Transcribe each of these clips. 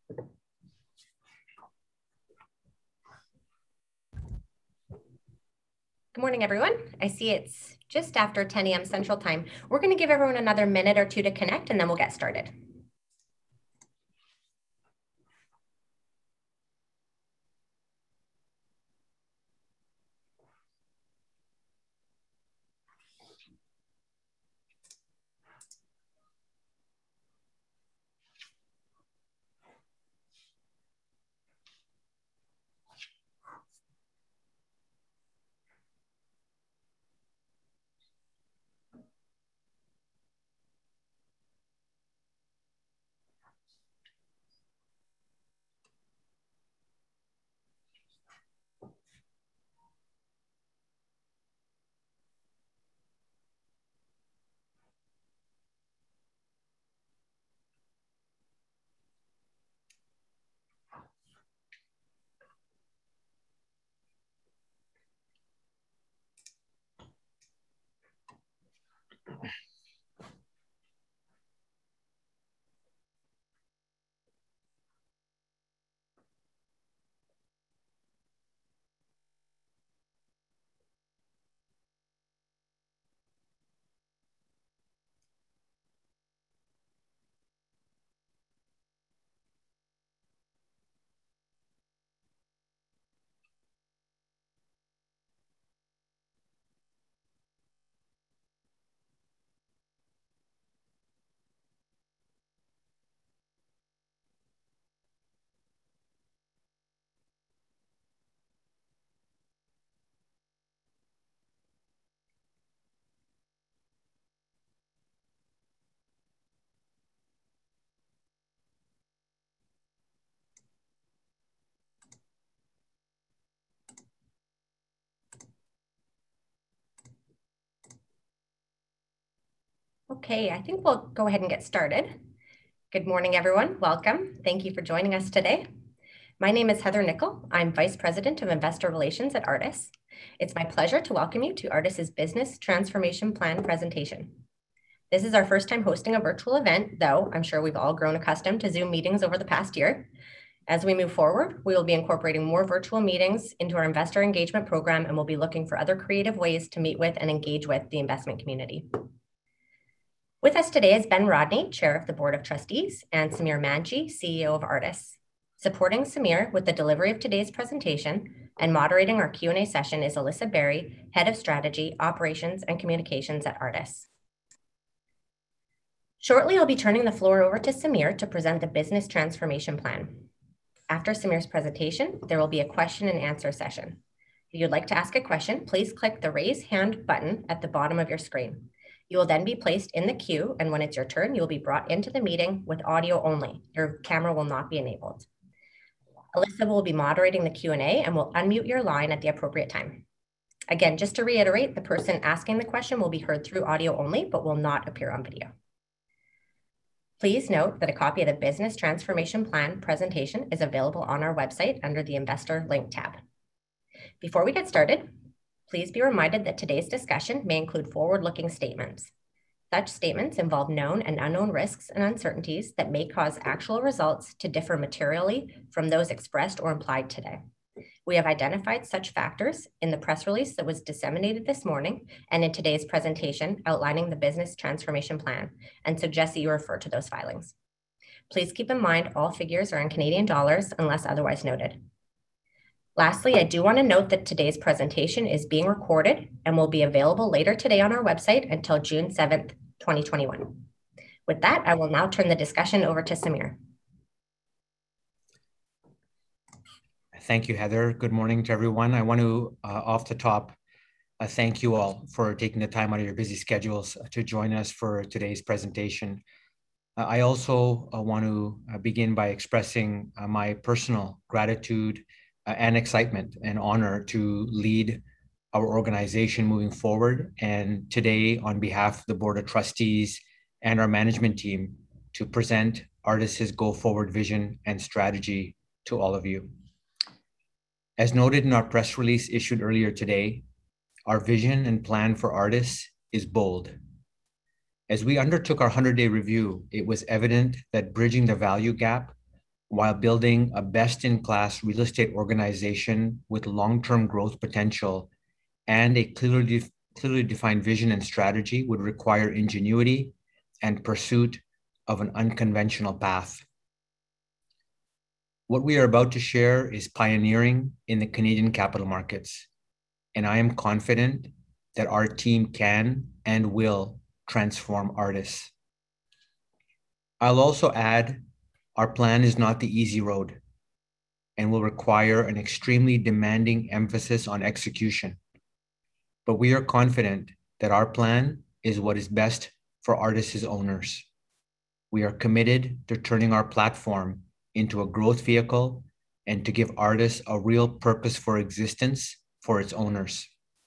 Good morning, everyone. I see it's just after 10 a.m. Central Time. We're going to give everyone another minute or two to connect, and then we'll get started. Okay, I think we'll go ahead and get started. Good morning, everyone. Welcome. Thank you for joining us today. My name is Heather Nickel. I'm Vice President of Investor Relations at Artis. It's my pleasure to welcome you to Artis's Business Transformation Plan presentation. This is our first time hosting a virtual event, though I'm sure we've all grown accustomed to Zoom meetings over the past year. As we move forward, we will be incorporating more virtual meetings into our investor engagement program, and we'll be looking for other creative ways to meet with and engage with the investment community. With us today is Ben Rodney, Chair of the Board of Trustees, and Samir Manji, CEO of Artis. Supporting Samir with the delivery of today's presentation and moderating our Q&A session is Alyssa Berry, Head of Strategy, Operations, and Communications at Artis. Shortly, I'll be turning the floor over to Samir to present the Business Transformation Plan. After Samir's presentation, there will be a question and answer session. If you'd like to ask a question, please click the Raise Hand button at the bottom of your screen. You will then be placed in the queue, and when it's your turn, you'll be brought into the meeting with audio only. Your camera will not be enabled. Alyssa will be moderating the Q&A and will unmute your line at the appropriate time. Again, just to reiterate, the person asking the question will be heard through audio only, but will not appear on video. Please note that a copy of the Business Transformation Plan presentation is available on our website under the Investor Link tab. Before we get started, please be reminded that today's discussion may include forward-looking statements. Such statements involve known and unknown risks and uncertainties that may cause actual results to differ materially from those expressed or implied today. We have identified such factors in the press release that was disseminated this morning and in today's presentation outlining the Business Transformation Plan, and suggest that you refer to those filings. Please keep in mind all figures are in Canadian dollars unless otherwise noted. Lastly, I do want to note that today's presentation is being recorded and will be available later today on our website until June 7th, 2021. With that, I will now turn the discussion over to Samir. Thank you, Heather. Good morning to everyone. I want to, off the top, thank you all for taking the time out of your busy schedules to join us for today's presentation. I also want to begin by expressing my personal gratitude and excitement and honor to lead our organization moving forward, and today on behalf of the Board of Trustees and our management team to present Artis's go-forward vision and strategy to all of you. As noted in our press release issued earlier today, our vision and plan for Artis is bold. As we undertook our 100-day review, it was evident that bridging the value gap while building a best-in-class real estate organization with long-term growth potential and a clearly defined vision and strategy would require ingenuity and pursuit of an unconventional path. What we are about to share is pioneering in the Canadian capital markets, and I am confident that our team can and will transform Artis. I'll also add, our plan is not the easy road and will require an extremely demanding emphasis on execution. But we are confident that our plan is what is best for Artis's owners. We are committed to turning our platform into a growth vehicle and to give Artis a real purpose for existence for its owners.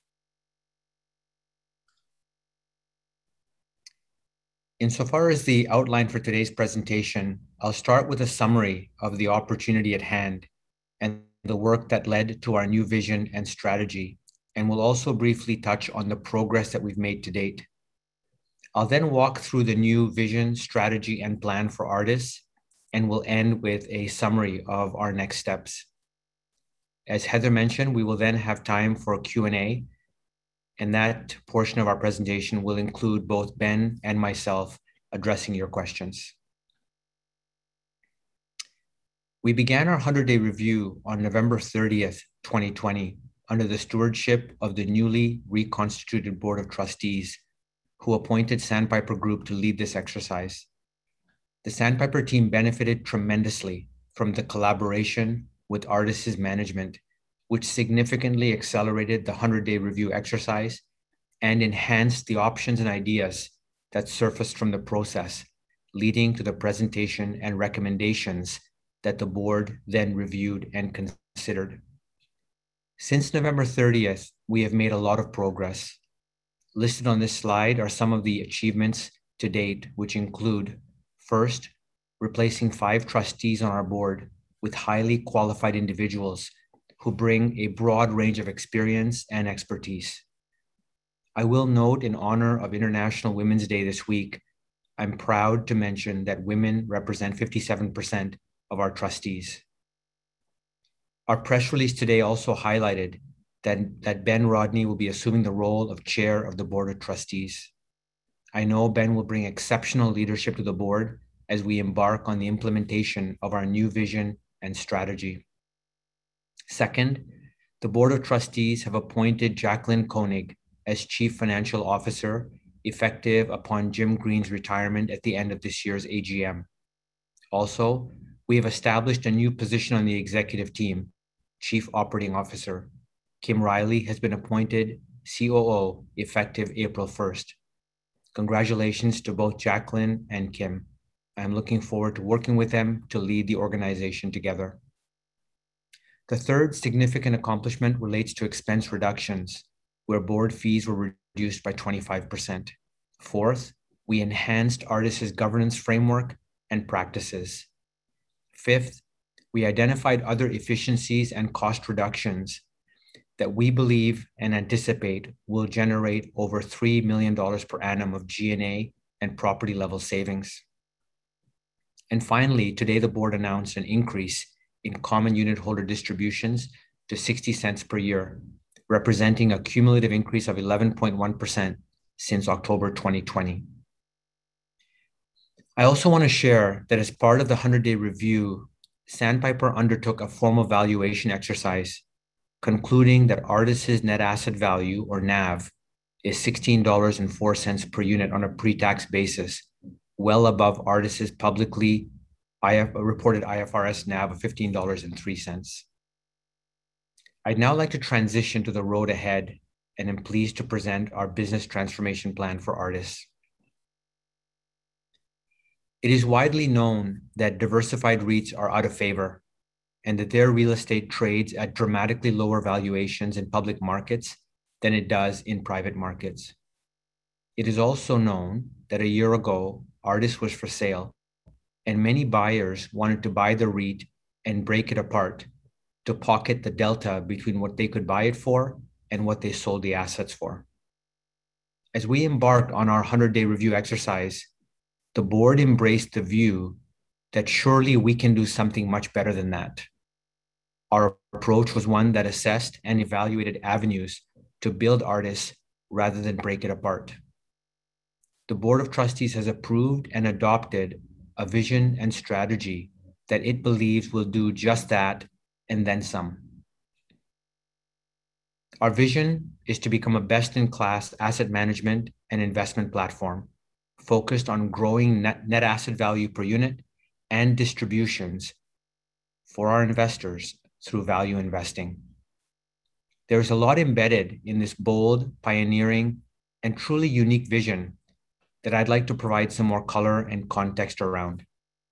Insofar as the outline for today's presentation, I'll start with a summary of the opportunity at hand and the work that led to our new vision and strategy, and will also briefly touch on the progress that we've made to date. I'll then walk through the new vision, strategy, and plan for Artis, and we'll end with a summary of our next steps. As Heather mentioned, we will then have time for a Q&A, and that portion of our presentation will include both Ben and myself addressing your questions. We began our 100-day review on November 30th, 2020, under the stewardship of the newly reconstituted Board of Trustees, who appointed Sandpiper Group to lead this exercise. The Sandpiper team benefited tremendously from the collaboration with Artis's management, which significantly accelerated the 100-day review exercise and enhanced the options and ideas that surfaced from the process, leading to the presentation and recommendations that the board then reviewed and considered. Since November 30th, we have made a lot of progress. Listed on this slide are some of the achievements to date, which include, first, replacing 5 trustees on our board with highly qualified individuals who bring a broad range of experience and expertise. I will note, in honor of International Women's Day this week, I'm proud to mention that women represent 57% of our trustees. Our press release today also highlighted that Ben Rodney will be assuming the role of chair of the Board of Trustees. I know Ben will bring exceptional leadership to the board as we embark on the implementation of our new vision and strategy. Second, the Board of Trustees have appointed Jacqueline Koenig as Chief Financial Officer, effective upon Jim Green's retirement at the end of this year's AGM. Also, we have established a new position on the executive team, Chief Operating Officer. Kim Riley has been appointed COO effective April 1st. Congratulations to both Jacqueline and Kim. I'm looking forward to working with them to lead the organization together. The third significant accomplishment relates to expense reductions, where board fees were reduced by 25%. Fourth, we enhanced Artis's governance framework and practices. Fifth, we identified other efficiencies and cost reductions that we believe and anticipate will generate over $3 million per annum of G&A and property level savings. And finally, today the board announced an increase in common unit holder distributions to 60 cents per year, representing a cumulative increase of 11.1% since October 2020. I also want to share that as part of the 100-day review, Sandpiper undertook a formal valuation exercise, concluding that Artis's net asset value, or NAV, is $16.04 per unit on a pre-tax basis, well above Artis's publicly reported IFRS NAV of $15.03. I'd now like to transition to the road ahead, and am pleased to present our business transformation plan for Artis. It is widely known that diversified REITs are out of favor and that their real estate trades at dramatically lower valuations in public markets than it does in private markets. It is also known that a year ago, Artis was for sale, and many buyers wanted to buy the REIT and break it apart to pocket the delta between what they could buy it for and what they sold the assets for. As we embarked on our 100-day review exercise, the board embraced the view that surely we can do something much better than that. Our approach was one that assessed and evaluated avenues to build Artis rather than break it apart. The Board of Trustees has approved and adopted a vision and strategy that it believes will do just that and then some. Our vision is to become a best-in-class asset management and investment platform focused on growing net asset value per unit and distributions for our investors through value investing. There's a lot embedded in this bold, pioneering, and truly unique vision that I'd like to provide some more color and context around.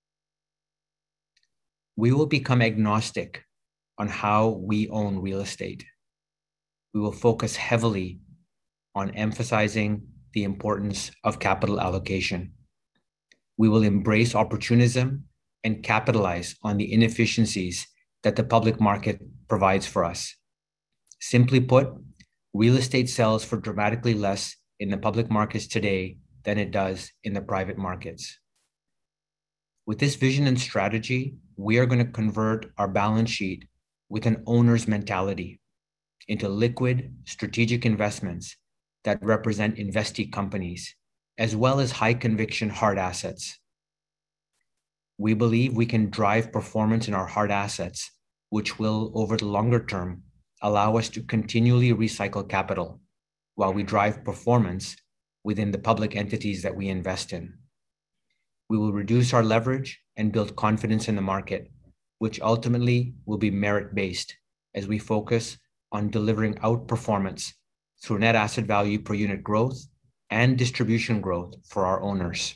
We will become agnostic on how we own real estate. We will focus heavily on emphasizing the importance of capital allocation. We will embrace opportunism and capitalize on the inefficiencies that the public market provides for us. Simply put, real estate sells for dramatically less in the public markets today than it does in the private markets. With this vision and strategy, we are going to convert our balance sheet with an owner's mentality into liquid strategic investments that represent investee companies, as well as high conviction hard assets. We believe we can drive performance in our hard assets, which will, over the longer term, allow us to continually recycle capital while we drive performance within the public entities that we invest in. We will reduce our leverage and build confidence in the market, which ultimately will be merit-based as we focus on delivering outperformance through net asset value per unit growth and distribution growth for our owners.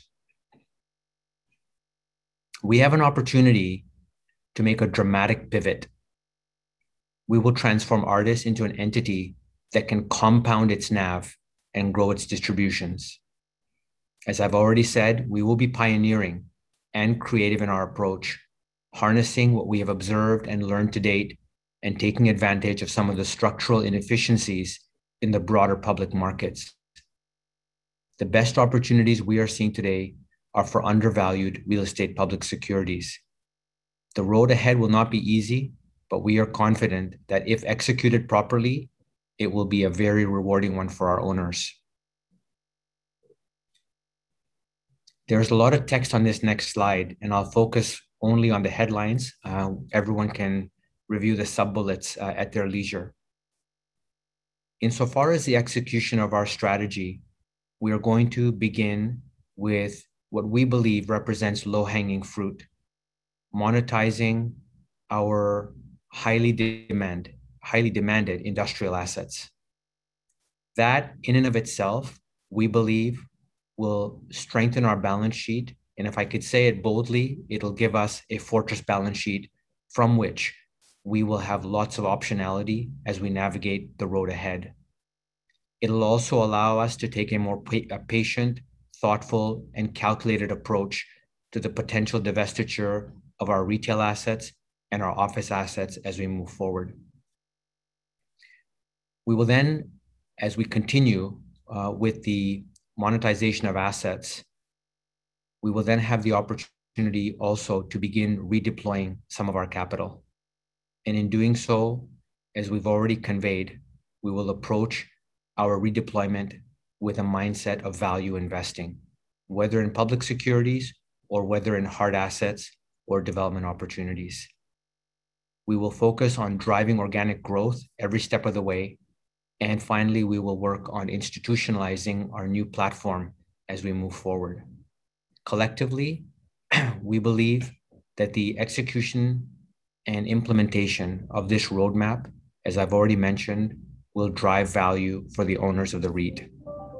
We have an opportunity to make a dramatic pivot. We will transform Artis into an entity that can compound its NAV and grow its distributions. As I've already said, we will be pioneering and creative in our approach, harnessing what we have observed and learned to date and taking advantage of some of the structural inefficiencies in the broader public markets. The best opportunities we are seeing today are for undervalued real estate public securities. The road ahead will not be easy, but we are confident that if executed properly, it will be a very rewarding one for our owners. There's a lot of text on this next slide, and I'll focus only on the headlines. Everyone can review the sub-bullets at their leisure. Insofar as the execution of our strategy, we are going to begin with what we believe represents low-hanging fruit, monetizing our highly demanded industrial assets. That, in and of itself, we believe will strengthen our balance sheet. And if I could say it boldly, it'll give us a fortress balance sheet from which we will have lots of optionality as we navigate the road ahead. It'll also allow us to take a more patient, thoughtful, and calculated approach to the potential divestiture of our retail assets and our office assets as we move forward. We will then, as we continue with the monetization of assets, we will then have the opportunity also to begin redeploying some of our capital. And in doing so, as we've already conveyed, we will approach our redeployment with a mindset of value investing, whether in public securities or whether in hard assets or development opportunities. We will focus on driving organic growth every step of the way. And finally, we will work on institutionalizing our new platform as we move forward. Collectively, we believe that the execution and implementation of this roadmap, as I've already mentioned, will drive value for the owners of the REIT.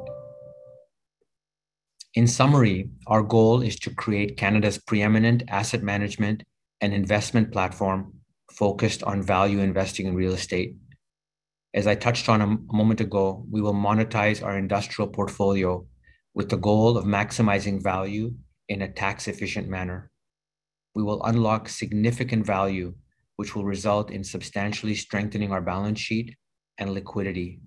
In summary, our goal is to create Canada's preeminent asset management and investment platform focused on value investing in real estate. As I touched on a moment ago, we will monetize our industrial portfolio with the goal of maximizing value in a tax-efficient manner. We will unlock significant value, which will result in substantially strengthening our balance sheet and liquidity.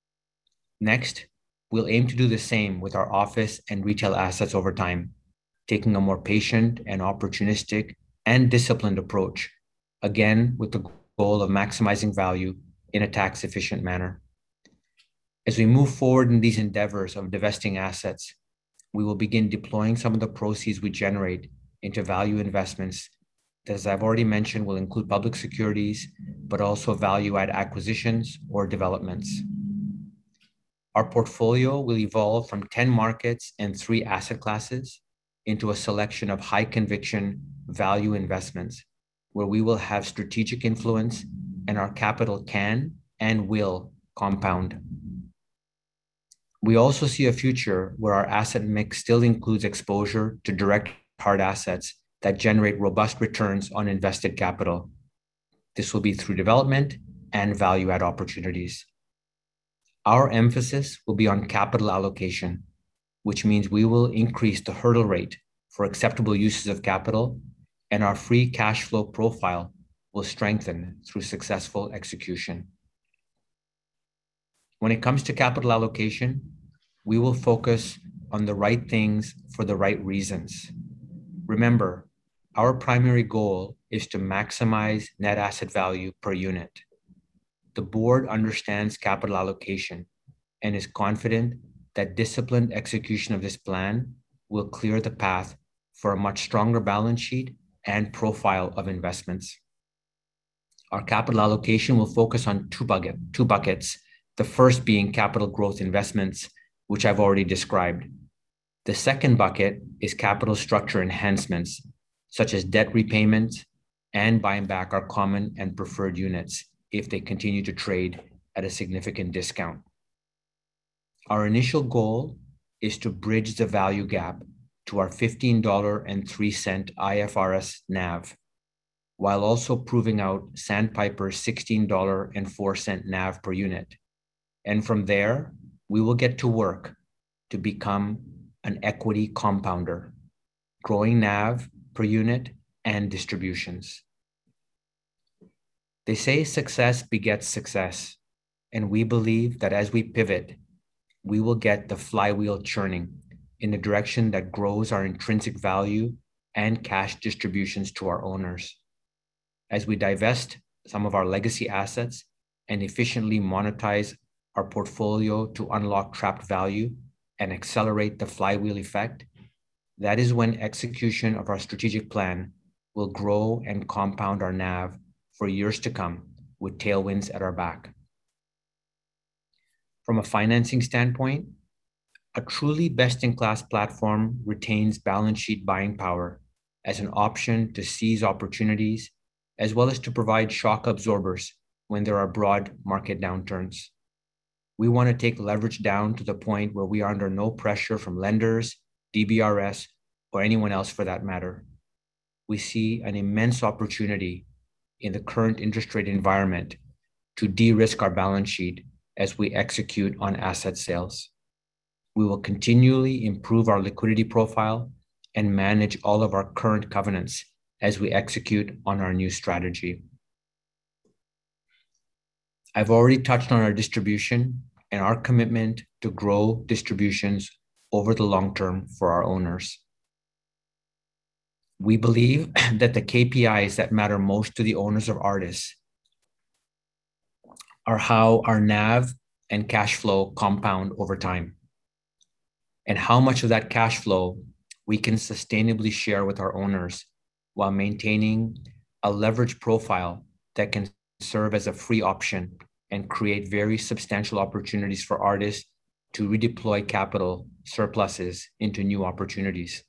Next, we'll aim to do the same with our office and retail assets over time, taking a more patient and opportunistic and disciplined approach, again, with the goal of maximizing value in a tax-efficient manner. As we move forward in these endeavors of divesting assets, we will begin deploying some of the proceeds we generate into value investments that, as I've already mentioned, will include public securities, but also value-add acquisitions or developments. Our portfolio will evolve from 10 markets and 3 asset classes into a selection of high conviction value investments where we will have strategic influence and our capital can and will compound. We also see a future where our asset mix still includes exposure to direct hard assets that generate robust returns on invested capital. This will be through development and value-add opportunities. Our emphasis will be on capital allocation, which means we will increase the hurdle rate for acceptable uses of capital, and our free cash flow profile will strengthen through successful execution. When it comes to capital allocation, we will focus on the right things for the right reasons. Remember, our primary goal is to maximize net asset value per unit. The board understands capital allocation and is confident that disciplined execution of this plan will clear the path for a much stronger balance sheet and profile of investments. Our capital allocation will focus on two buckets, the first being capital growth investments, which I've already described. The second bucket is capital structure enhancements, such as debt repayments and buying back our common and preferred units if they continue to trade at a significant discount. Our initial goal is to bridge the value gap to our $15.03 IFRS NAV, while also proving out Sandpiper's $16.04 NAV per unit. And from there, we will get to work to become an equity compounder, growing NAV per unit and distributions. They say success begets success, and we believe that as we pivot, we will get the flywheel churning in a direction that grows our intrinsic value and cash distributions to our owners. As we divest some of our legacy assets and efficiently monetize our portfolio to unlock trapped value and accelerate the flywheel effect, that is when execution of our strategic plan will grow and compound our NAV for years to come with tailwinds at our back. From a financing standpoint, a truly best-in-class platform retains balance sheet buying power as an option to seize opportunities, as well as to provide shock absorbers when there are broad market downturns. We want to take leverage down to the point where we are under no pressure from lenders, DBRS, or anyone else for that matter. We see an immense opportunity in the current interest rate environment to de-risk our balance sheet as we execute on asset sales. We will continually improve our liquidity profile and manage all of our current covenants as we execute on our new strategy. I've already touched on our distribution and our commitment to grow distributions over the long term for our owners. We believe that the KPIs that matter most to the owners of Artis are how our NAV and cash flow compound over time, and how much of that cash flow we can sustainably share with our owners while maintaining a leverage profile that can serve as a free option and create very substantial opportunities for Artis to redeploy capital surpluses into new opportunities.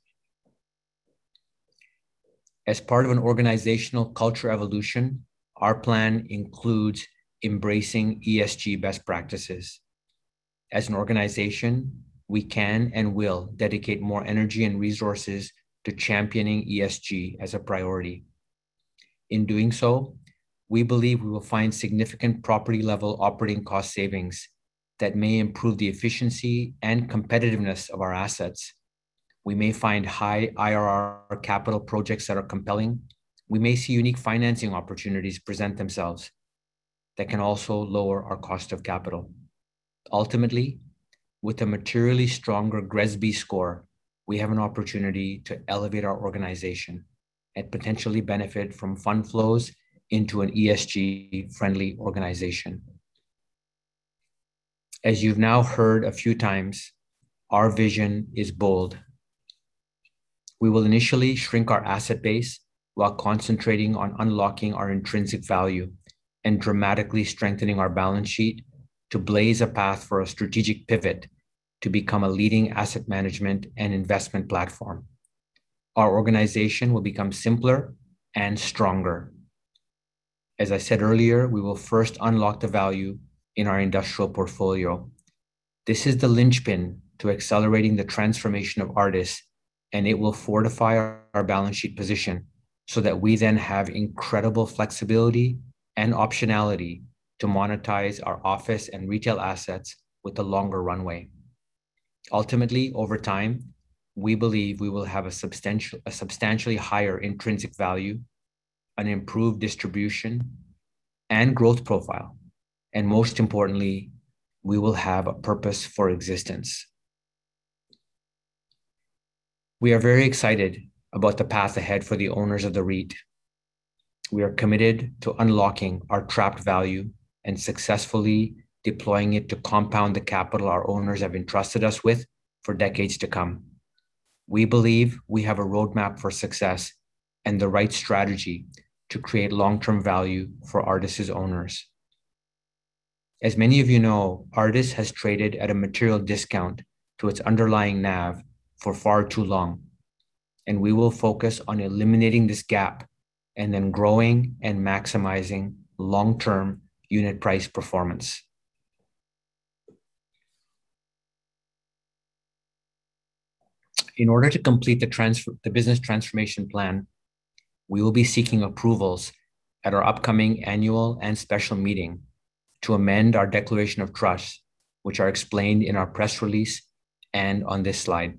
As part of an organizational culture evolution, our plan includes embracing ESG best practices. As an organization, we can and will dedicate more energy and resources to championing ESG as a priority. In doing so, we believe we will find significant property-level operating cost savings that may improve the efficiency and competitiveness of our assets. We may find high IRR capital projects that are compelling. We may see unique financing opportunities present themselves that can also lower our cost of capital. Ultimately, with a materially stronger GRESB score we have an opportunity to elevate our organization and potentially benefit from fund flows into an ESG-friendly organization. As you've now heard a few times, our vision is bold. We will initially shrink our asset base while concentrating on unlocking our intrinsic value and dramatically strengthening our balance sheet to blaze a path for a strategic pivot to become a leading asset management and investment platform. Our organization will become simpler and stronger. As I said earlier, we will first unlock the value in our industrial portfolio. This is the linchpin to accelerating the transformation of Artis, and it will fortify our balance sheet position so that we then have incredible flexibility and optionality to monetize our office and retail assets with a longer runway. Ultimately, over time, we believe we will have a substantially higher intrinsic value, an improved distribution and growth profile, and most importantly, we will have a purpose for existence. We are very excited about the path ahead for the owners of the REIT. We are committed to unlocking our trapped value and successfully deploying it to compound the capital our owners have entrusted us with for decades to come. We believe we have a roadmap for success and the right strategy to create long-term value for Artis's owners. As many of you know, Artis has traded at a material discount to its underlying NAV for far too long, and we will focus on eliminating this gap and then growing and maximizing long-term unit price performance. In order to complete the business transformation plan, we will be seeking approvals at our upcoming annual and special meeting to amend our declaration of trust, which are explained in our press release and on this slide.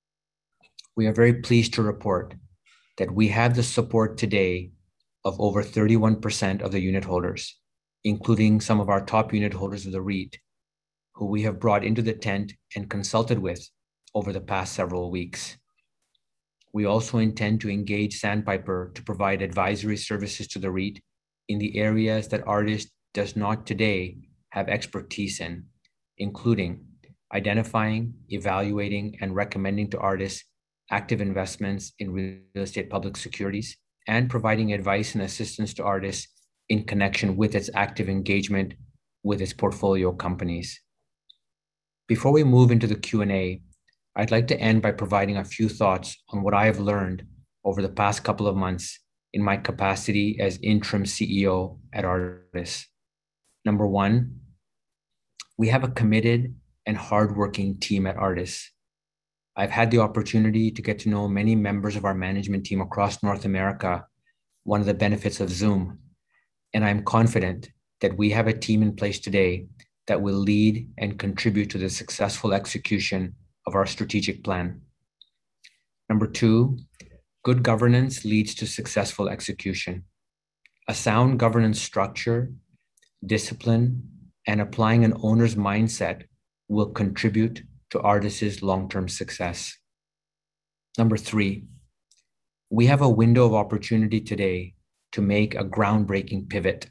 We are very pleased to report that we have the support today of over 31% of the unit holders, including some of our top unit holders of the REIT, who we have brought into the tent and consulted with over the past several weeks. We also intend to engage Sandpiper to provide advisory services to the REIT in the areas that Artis does not today have expertise in, including identifying, evaluating, and recommending to Artis active investments in real estate public securities, and providing advice and assistance to Artis in connection with its active engagement with its portfolio companies. Before we move into the Q&A, I'd like to end by providing a few thoughts on what I have learned over the past couple of months in my capacity as interim CEO at Artis. Number one, we have a committed and hardworking team at Artis. I've had the opportunity to get to know many members of our management team across North America, one of the benefits of Zoom, and I'm confident that we have a team in place today that will lead and contribute to the successful execution of our strategic plan. Number two, good governance leads to successful execution. A sound governance structure, discipline, and applying an owner's mindset will contribute to Artis's long-term success. Number three, we have a window of opportunity today to make a groundbreaking pivot.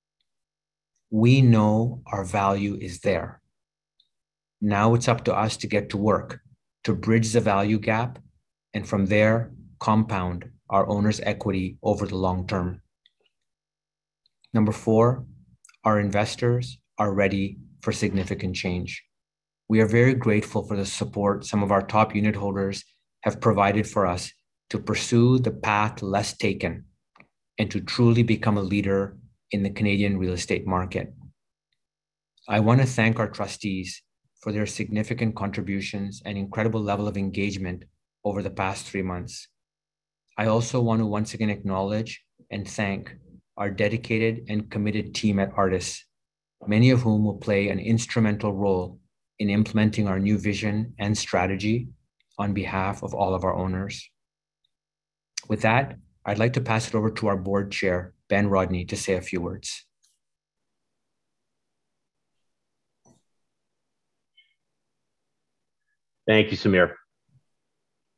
We know our value is there. Now it's up to us to get to work to bridge the value gap, and from there, compound our owners' equity over the long term. Number four, our investors are ready for significant change. We are very grateful for the support some of our top unit holders have provided for us to pursue the path less taken and to truly become a leader in the Canadian real estate market. I want to thank our trustees for their significant contributions and incredible level of engagement over the past 3 months. I also want to once again acknowledge and thank our dedicated and committed team at Artis, many of whom will play an instrumental role in implementing our new vision and strategy on behalf of all of our owners. With that, I'd like to pass it over to our board chair, Ben Rodney, to say a few words. Thank you, Samir.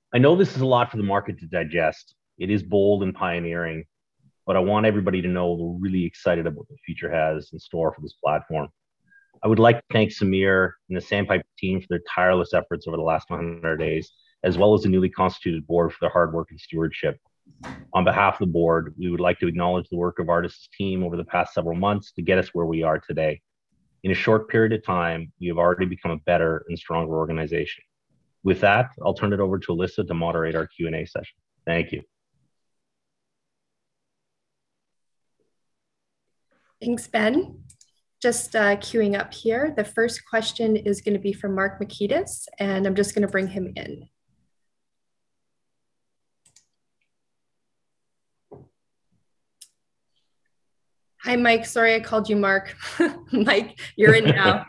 I know this is a lot for the market to digest. It is bold and pioneering, but I want everybody to know we're really excited about what the future has in store for this platform. I would like to thank Samir and the Sandpiper team for their tireless efforts over the last 100 days, as well as the newly constituted board for their hard work and stewardship. On behalf of the board, we would like to acknowledge the work of Artis' team over the past several months to get us where we are today. In a short period of time, we have already become a better and stronger organization. With that, I'll turn it over to Alyssa to moderate our Q&A session. Thank you. Thanks, Ben. Just queuing up here. The first question is going to be from Mark Makitas, and I'm just going to bring him in. Hi, Mike. Sorry I called you Mark. Mike, you're in now.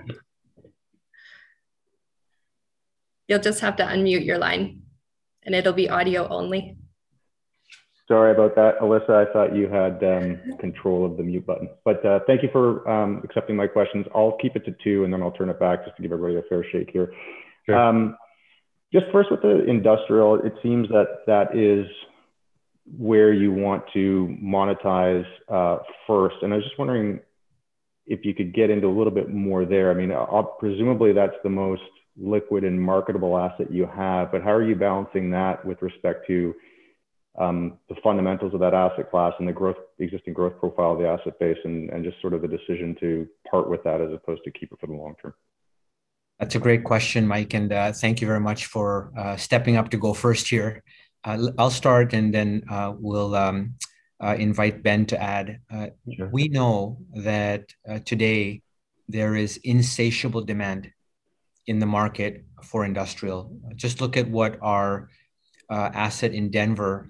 You'll just have to unmute your line, and it'll be audio only. Sorry about that, Alyssa. I thought you had control of the mute button. But thank you for accepting my questions. I'll keep it to 2, and then I'll turn it back just to give everybody a fair shake here. Sure. Just first with the industrial, it seems that that is where you want to monetize first. And I was just wondering if you could get into a little bit more there. I mean, presumably that's the most liquid and marketable asset you have, but how are you balancing that with respect to the fundamentals of that asset class and the existing growth profile of the asset base, and just sort of the decision to part with that as opposed to keep it for the long term? That's a great question, Mike, and thank you very much for stepping up to go first here. I'll start, and then we'll invite Ben to add. Sure. We know that today there is insatiable demand in the market for industrial. Just look at what our asset in Denver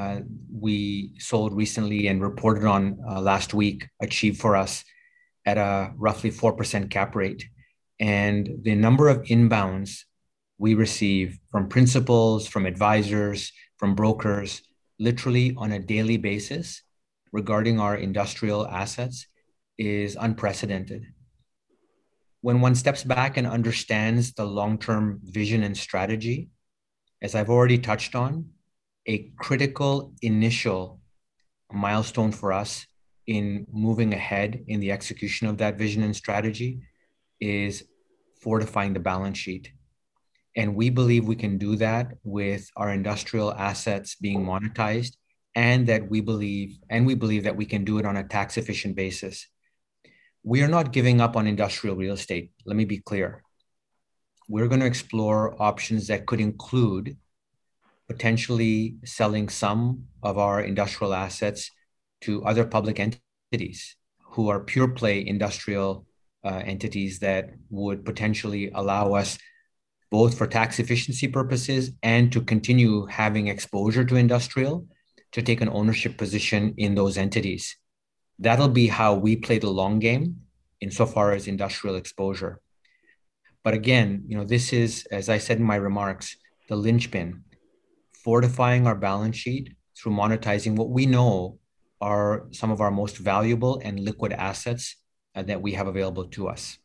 we sold recently and reported on last week achieved for us at a roughly 4% cap rate. And the number of inbounds we receive from principals, from advisors, from brokers, literally on a daily basis regarding our industrial assets is unprecedented. When one steps back and understands the long-term vision and strategy, as I've already touched on, a critical initial milestone for us in moving ahead in the execution of that vision and strategy is fortifying the balance sheet. And we believe we can do that with our industrial assets being monetized, and we believe that we can do it on a tax efficient basis. We are not giving up on industrial real estate. Let me be clear. We're going to explore options that could include potentially selling some of our industrial assets to other public entities who are pure play industrial entities that would potentially allow us, both for tax efficiency purposes and to continue having exposure to industrial, to take an ownership position in those entities. That'll be how we play the long game insofar as industrial exposure. But again, this is, as I said in my remarks, the linchpin, fortifying our balance sheet through monetizing what we know are some of our most valuable and liquid assets that we have available to us.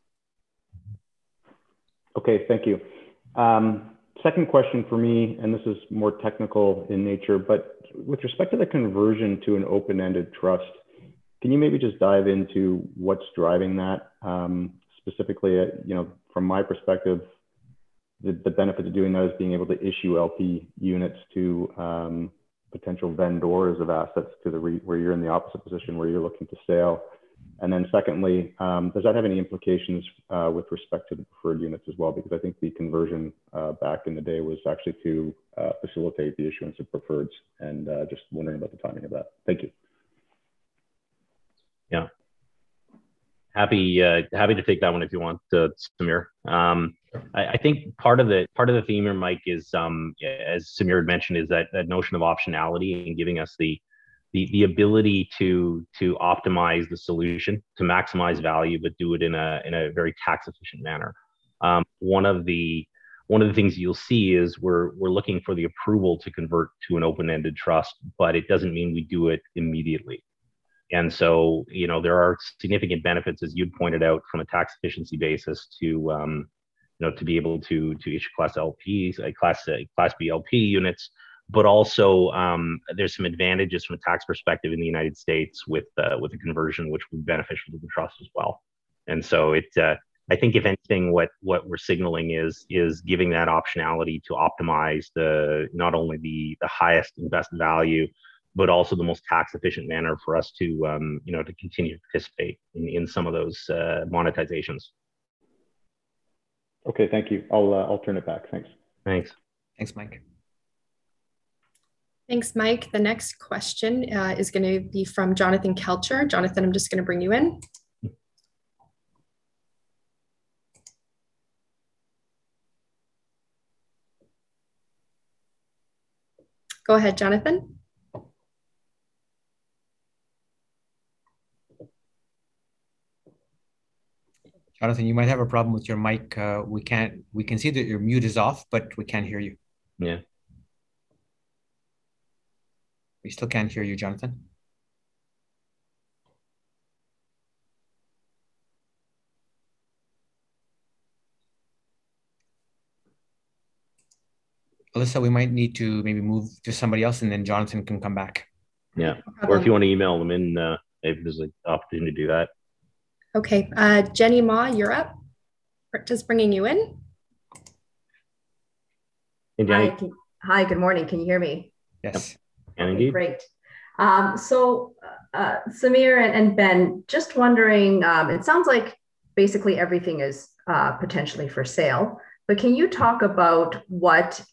Okay, thank you. Second question for me, and this is more technical in nature, but with respect to the conversion to an open-ended trust, can you maybe just dive into what's driving that? Specifically, from my perspective, the benefit of doing that is being able to issue LP units to potential vendors of assets to the REIT, where you're in the opposite position where you're looking to sell. And then secondly, does that have any implications with respect to the preferred units as well? Because I think the conversion back in the day was actually to facilitate the issuance of preferreds, and just wondering about the timing of that. Thank you. Yeah. Happy to take that one if you want, Samir. I think part of the theme here, Mike, is as Samir had mentioned, is that notion of optionality and giving us the ability to optimize the solution, to maximize value, but do it in a very tax efficient manner. One of the things you'll see is we're looking for the approval to convert to an open-ended trust, but it doesn't mean we do it immediately. And so, there are significant benefits, as you'd pointed out, from a tax efficiency basis to to be able to issue Class LPs, Class B LP units, but also there's some advantages from a tax perspective in the United States with the conversion, which would be beneficial to the trust as well. And so I think if anything, what we're signaling is giving that optionality to optimize not only the highest investment value, but also the most tax efficient manner for us to to continue to participate in some of those monetizations. Okay, thank you. I'll turn it back. Thanks. Thanks. Thanks, Mike. Thanks, Mike. The next question is going to be from Jonathan Kelcher. Jonathan, I'm just going to bring you in. Go ahead, Jonathan. Jonathan, you might have a problem with your mic. We can see that your mute is off, but we can't hear you. Yeah. We still can't hear you, Jonathan. Alyssa, we might need to maybe move to somebody else and then Jonathan can come back. Yeah. Or if you want to email them in, if there's an opportunity to do that. Okay. Jenny Ma, you're up. Just bringing you in. Hey, Jenny. Hi, good morning. Can you hear me? Yes. And indeed. Great. So Samir and Ben, just wondering, it sounds like basically everything is potentially for sale, but can you talk about what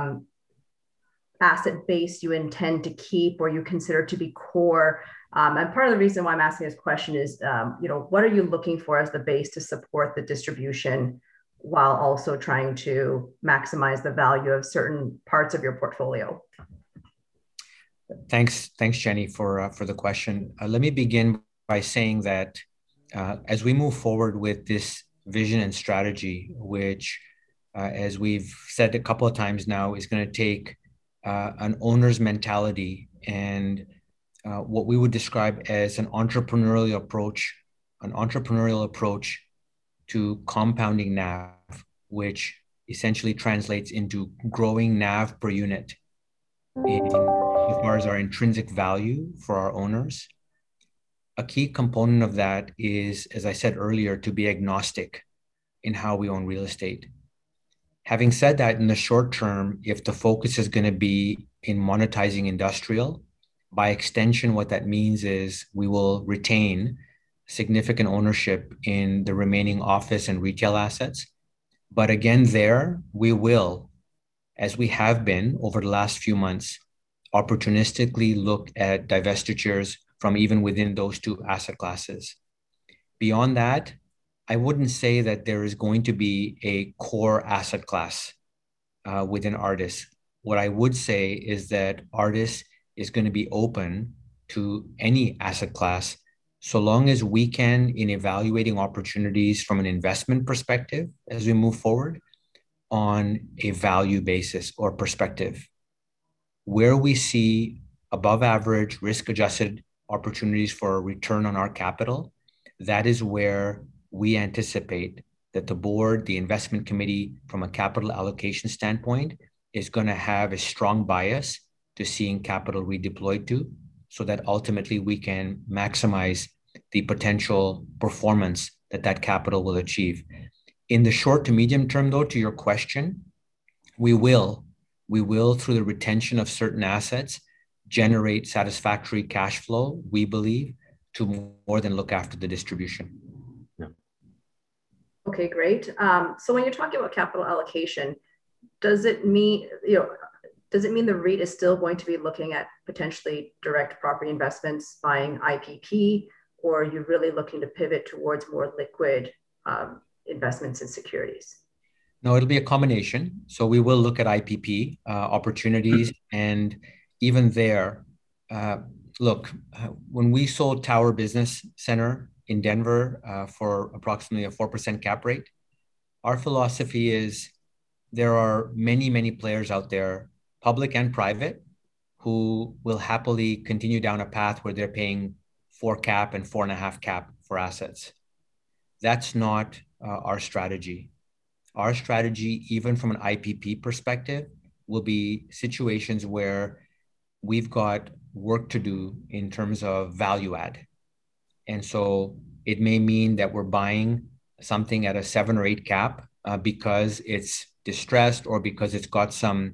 asset base you intend to keep or you consider to be core? And part of the reason why I'm asking this question is, what are you looking for as the base to support the distribution while also trying to maximize the value of certain parts of your portfolio? Thanks, Jenny, for the question. Let me begin by saying that as we move forward with this vision and strategy, which, as we've said a couple of times now, is going to take an owner's mentality and what we would describe as an entrepreneurial approach to compounding NAV, which essentially translates into growing NAV per unit as far as our intrinsic value for our owners. A key component of that is, as I said earlier, to be agnostic in how we own real estate. Having said that, in the short term, if the focus is going to be in monetizing industrial, by extension, what that means is we will retain significant ownership in the remaining office and retail assets. But again, there we will, as we have been over the last few months, opportunistically look at divestitures from even within those two asset classes. Beyond that, I wouldn't say that there is going to be a core asset class within Artis. What I would say is that Artis is going to be open to any asset class so long as we can, in evaluating opportunities from an investment perspective as we move forward, on a value basis or perspective. Where we see above average risk-adjusted opportunities for a return on our capital, that is where we anticipate that the board, the investment committee, from a capital allocation standpoint, is going to have a strong bias to seeing capital redeployed to, so that ultimately we can maximize the potential performance that capital will achieve. In the short to medium term, though, to your question, we will, through the retention of certain assets, generate satisfactory cash flow, we believe, to more than look after the distribution. Yeah. Okay, great. So when you're talking about capital allocation, does it mean the REIT is still going to be looking at potentially direct property investments, buying IPP, or are you really looking to pivot towards more liquid investments in securities? No, it'll be a combination. So we will look at IPP opportunities, and even there, when we sold Tower Business Center in Denver for approximately a 4% cap rate, our philosophy is there are many, many players out there, public and private, who will happily continue down a path where they're paying 4 cap and 4.5 cap for assets. That's not our strategy. Our strategy, even from an IPP perspective, will be situations where we've got work to do in terms of value add. And so it may mean that we're buying something at a 7 or 8 cap because it's distressed or because it's got some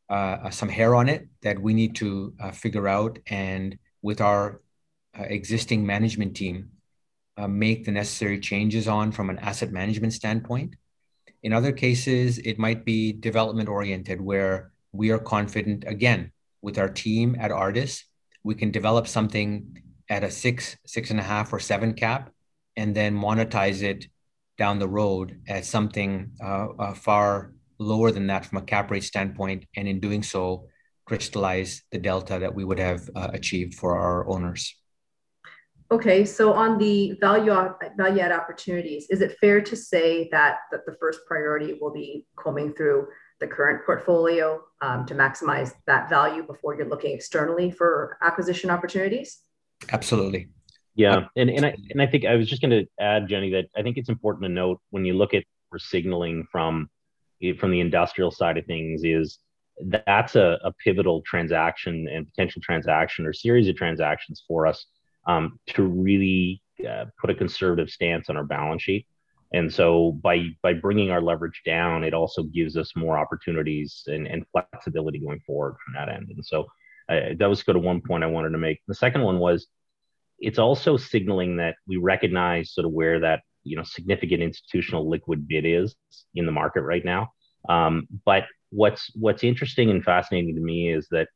hair on it that we need to figure out, and with our existing management team, make the necessary changes on from an asset management standpoint. In other cases, it might be development oriented, where we are confident, again, with our team at Artis, we can develop something at a 6, 6.5, or 7 cap, and then monetize it down the road at something far lower than that from a cap rate standpoint. And in doing so, crystallize the delta that we would have achieved for our owners. Okay, so on the value add opportunities, is it fair to say that the first priority will be combing through the current portfolio to maximize that value before you're looking externally for acquisition opportunities? Absolutely. Yeah, and I think I was just going to add, Jenny, that I think it's important to note when you look at we're signaling from the industrial side of things, is that's a pivotal transaction and potential transaction or series of transactions for us to really put a conservative stance on our balance sheet. And so by bringing our leverage down, it also gives us more opportunities and flexibility going forward from that end. And so that was sort of one point I wanted to make. The second one was, it's also signaling that we recognize sort of where that significant institutional liquid bid is in the market right now. But what's interesting and fascinating to me is that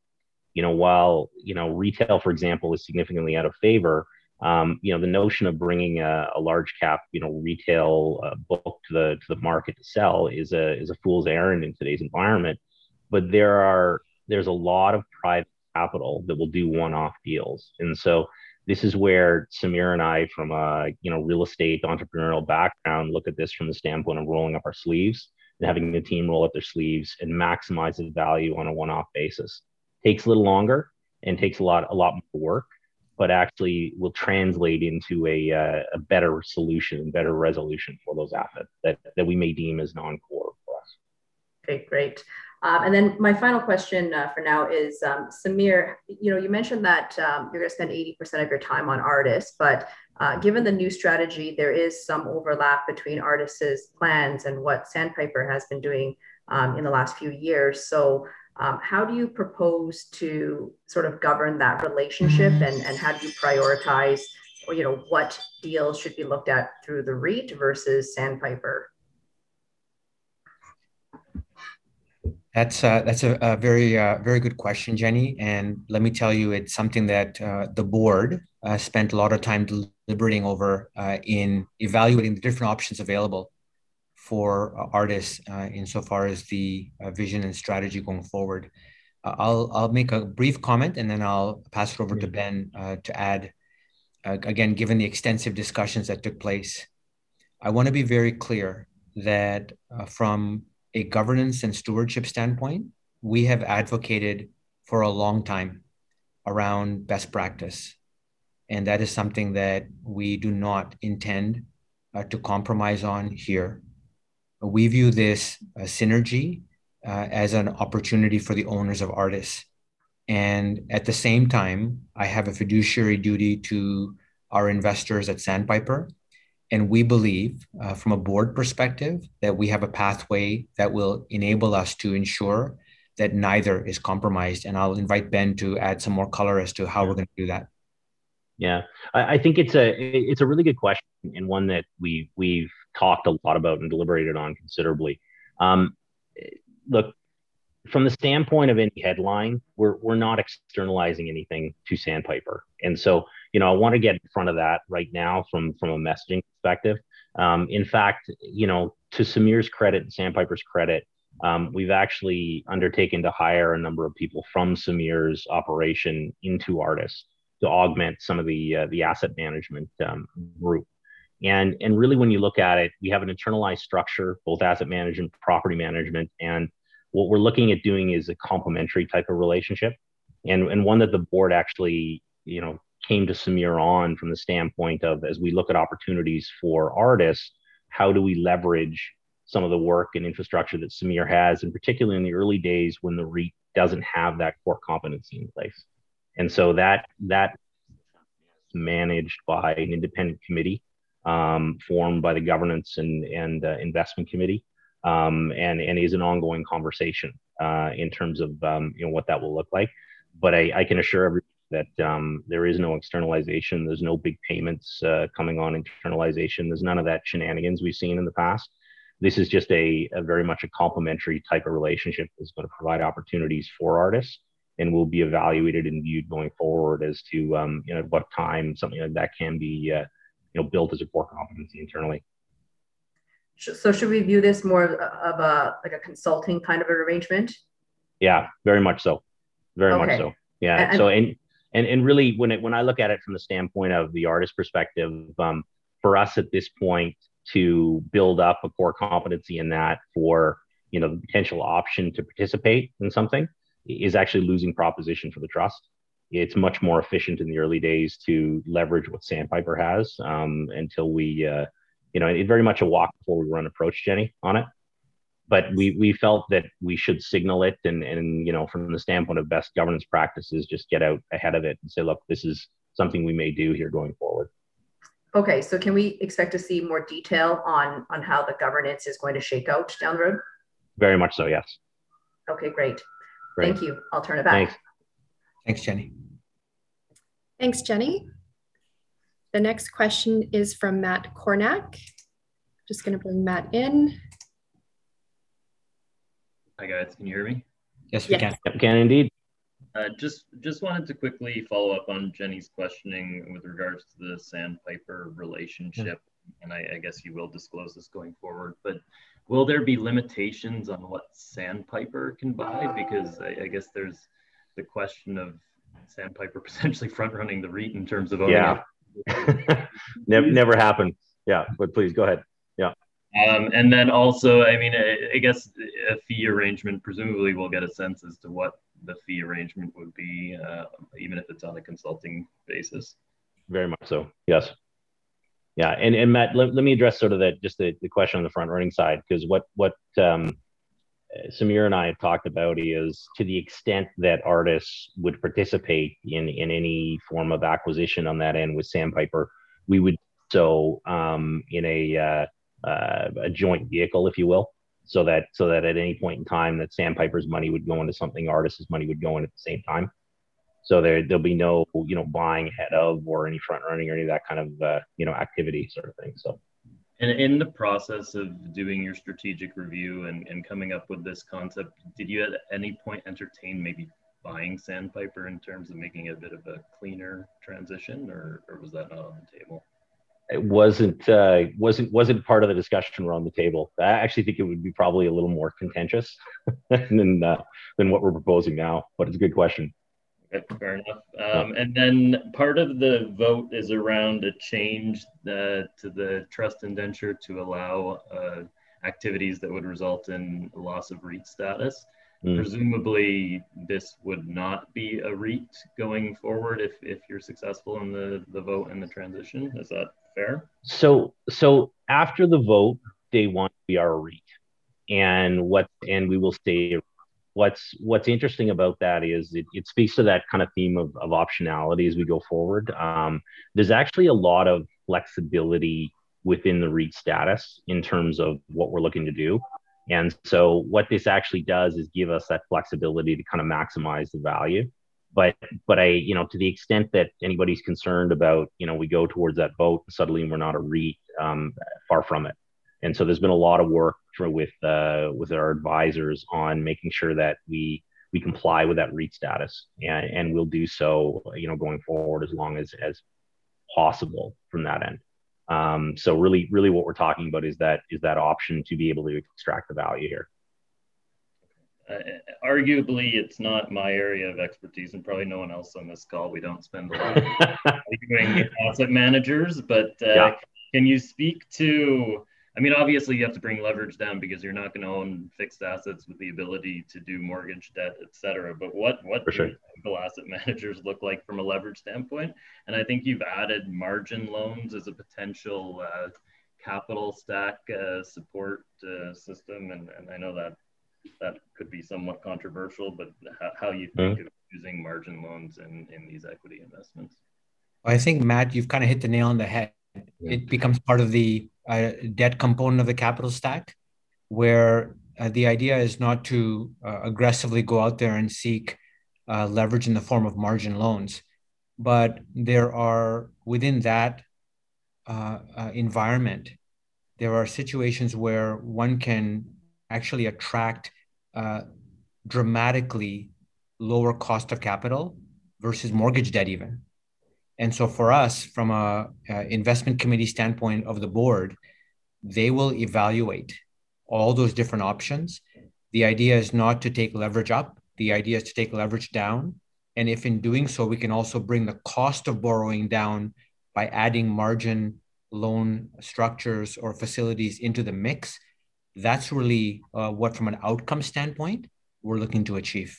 while retail, for example, is significantly out of favor, the notion of bringing a large cap retail book to the market to sell is a fool's errand in today's environment. But there's a lot of private capital that will do one-off deals, and so this is where Samir and I, from a real estate entrepreneurial background, look at this from the standpoint of rolling up our sleeves and having the team roll up their sleeves and maximize the value on a one-off basis. Takes a little longer and takes a lot more work, but actually will translate into a better solution, better resolution for those assets that we may deem as non-core for us. Okay, great. And then my final question for now is, Samir, you mentioned that you're going to spend 80% of your time on Artis, but given the new strategy, there is some overlap between Artis's plans and what Sandpiper has been doing in the last few years. So how do you propose to sort of govern that relationship, and how do you prioritize, what deals should be looked at through the REIT versus Sandpiper? That's a very good question, Jenny. And let me tell you, it's something that the board spent a lot of time deliberating over in evaluating the different options available for Artis insofar as the vision and strategy going forward. I'll make a brief comment and then I'll pass it over to Ben to add. Again, given the extensive discussions that took place, I want to be very clear that from a governance and stewardship standpoint, we have advocated for a long time around best practice. And that is something that we do not intend to compromise on here. We view this synergy as an opportunity for the owners of Artis. And at the same time, I have a fiduciary duty to our investors at Sandpiper. And we believe from a board perspective that we have a pathway that will enable us to ensure that neither is compromised. And I'll invite Ben to add some more color as to how we're going to do that. Yeah, I think it's a really good question, and one that we've talked a lot about and deliberated on considerably. Look, from the standpoint of any headline, we're not externalizing anything to Sandpiper, and so I want to get in front of that right now from a messaging perspective. In fact, to Samir's credit and Sandpiper's credit, we've actually undertaken to hire a number of people from Samir's operation into Artis to augment some of the asset management group. And really, when you look at it, we have an internalized structure, both asset management, property management, and what we're looking at doing is a complementary type of relationship, and one that the board actually, came to Samir on from the standpoint of, as we look at opportunities for Artis, how do we leverage some of the work and infrastructure that Samir has, and particularly in the early days when the REIT doesn't have that core competency in place. And so that managed by an independent committee formed by the governance and investment committee, and is an ongoing conversation in terms of what that will look like. But I can assure everybody that there is no externalization. There's no big payments coming on internalization. There's none of that shenanigans we've seen in the past. This is just a very much a complementary type of relationship that's going to provide opportunities for artists, and will be evaluated and viewed going forward as to at what time something like that can be built as a core competency internally. So should we view this more of a consulting kind of an arrangement? Yeah, very much so. Very much so. Yeah. And really, when I look at it from the standpoint of the artist perspective, for us at this point to build up a core competency in that for the potential option to participate in something is actually losing proposition for the trust. It's much more efficient in the early days to leverage what Sandpiper has until we, it's very much a walk before we run approach, Jenny, on it. But we felt that we should signal it and from the standpoint of best governance practices, just get out ahead of it and say, look, this is something we may do here going forward. Okay, so can we expect to see more detail on how the governance is going to shake out down the road? Very much so, yes. Okay, great. Thank you. I'll turn it back. Thanks. Thanks, Jenny. Thanks, Jenny. The next question is from Matt Kornack. Just going to bring Matt in. Hi guys, can you hear me? Yes, we can. Yep, can indeed. Just wanted to quickly follow up on Jenny's questioning with regards to the Sandpiper relationship, and I guess you will disclose this going forward, but will there be limitations on what Sandpiper can buy? Because I guess there's the question of Sandpiper potentially front-running the REIT in terms of owning it. Never happened. Yeah, but please go ahead. Yeah. And then also, I mean, I guess a fee arrangement, presumably we'll get a sense as to what the fee arrangement would be, even if it's on a consulting basis. Very much so, yes. Yeah, and Matt, let me address sort of the question on the front running side, because what Samir and I have talked about is, to the extent that artists would participate in any form of acquisition on that end with Sandpiper, we would so in a joint vehicle, if you will, so that at any point in time that Sandpiper's money would go into something, artists' money would go in at the same time. So there'll be no buying ahead of or any front running or any of that kind of activity sort of thing. So. And in the process of doing your strategic review and coming up with this concept, did you at any point entertain maybe buying Sandpiper in terms of making it a bit of a cleaner transition, or was that not on the table? It wasn't part of the discussion around the table. I actually think it would be probably a little more contentious than what we're proposing now, but it's a good question. Okay, fair enough. And then part of the vote is around a change to the trust indenture to allow activities that would result in loss of REIT status. Presumably, this would not be a REIT going forward if you're successful in the vote and the transition. Is that fair? So after the vote, they want to be our REIT, and we will stay. What's interesting about that is it speaks to that kind of theme of optionality as we go forward. There's actually a lot of flexibility within the REIT status in terms of what we're looking to do. And so what this actually does is give us that flexibility to kind of maximize the value. But I, to the extent that anybody's concerned about, we go towards that vote, suddenly we're not a REIT, far from it. And so there's been a lot of work with our advisors on making sure that we comply with that REIT status, and we'll do so, going forward as long as possible from that end. So really what we're talking about is that option to be able to extract the value here. Arguably, it's not my area of expertise, and probably no one else on this call. We don't spend a lot of time doing asset managers, but can you speak to, I mean, obviously you have to bring leverage down because you're not going to own fixed assets with the ability to do mortgage debt, et cetera. But what do typical asset managers look like from a leverage standpoint? And I think you've added margin loans as a potential capital stack support system, and I know that could be somewhat controversial, but how you think of using margin loans in these equity investments? I think, Matt, you've kind of hit the nail on the head. It becomes part of the debt component of the capital stack, where the idea is not to aggressively go out there and seek leverage in the form of margin loans, but there are, within that environment, there are situations where one can actually attract dramatically lower cost of capital versus mortgage debt even. And so for us, from a investment committee standpoint of the board, they will evaluate all those different options. The idea is not to take leverage up. The idea is to take leverage down. And if in doing so, we can also bring the cost of borrowing down by adding margin loan structures or facilities into the mix, that's really what, from an outcome standpoint, we're looking to achieve.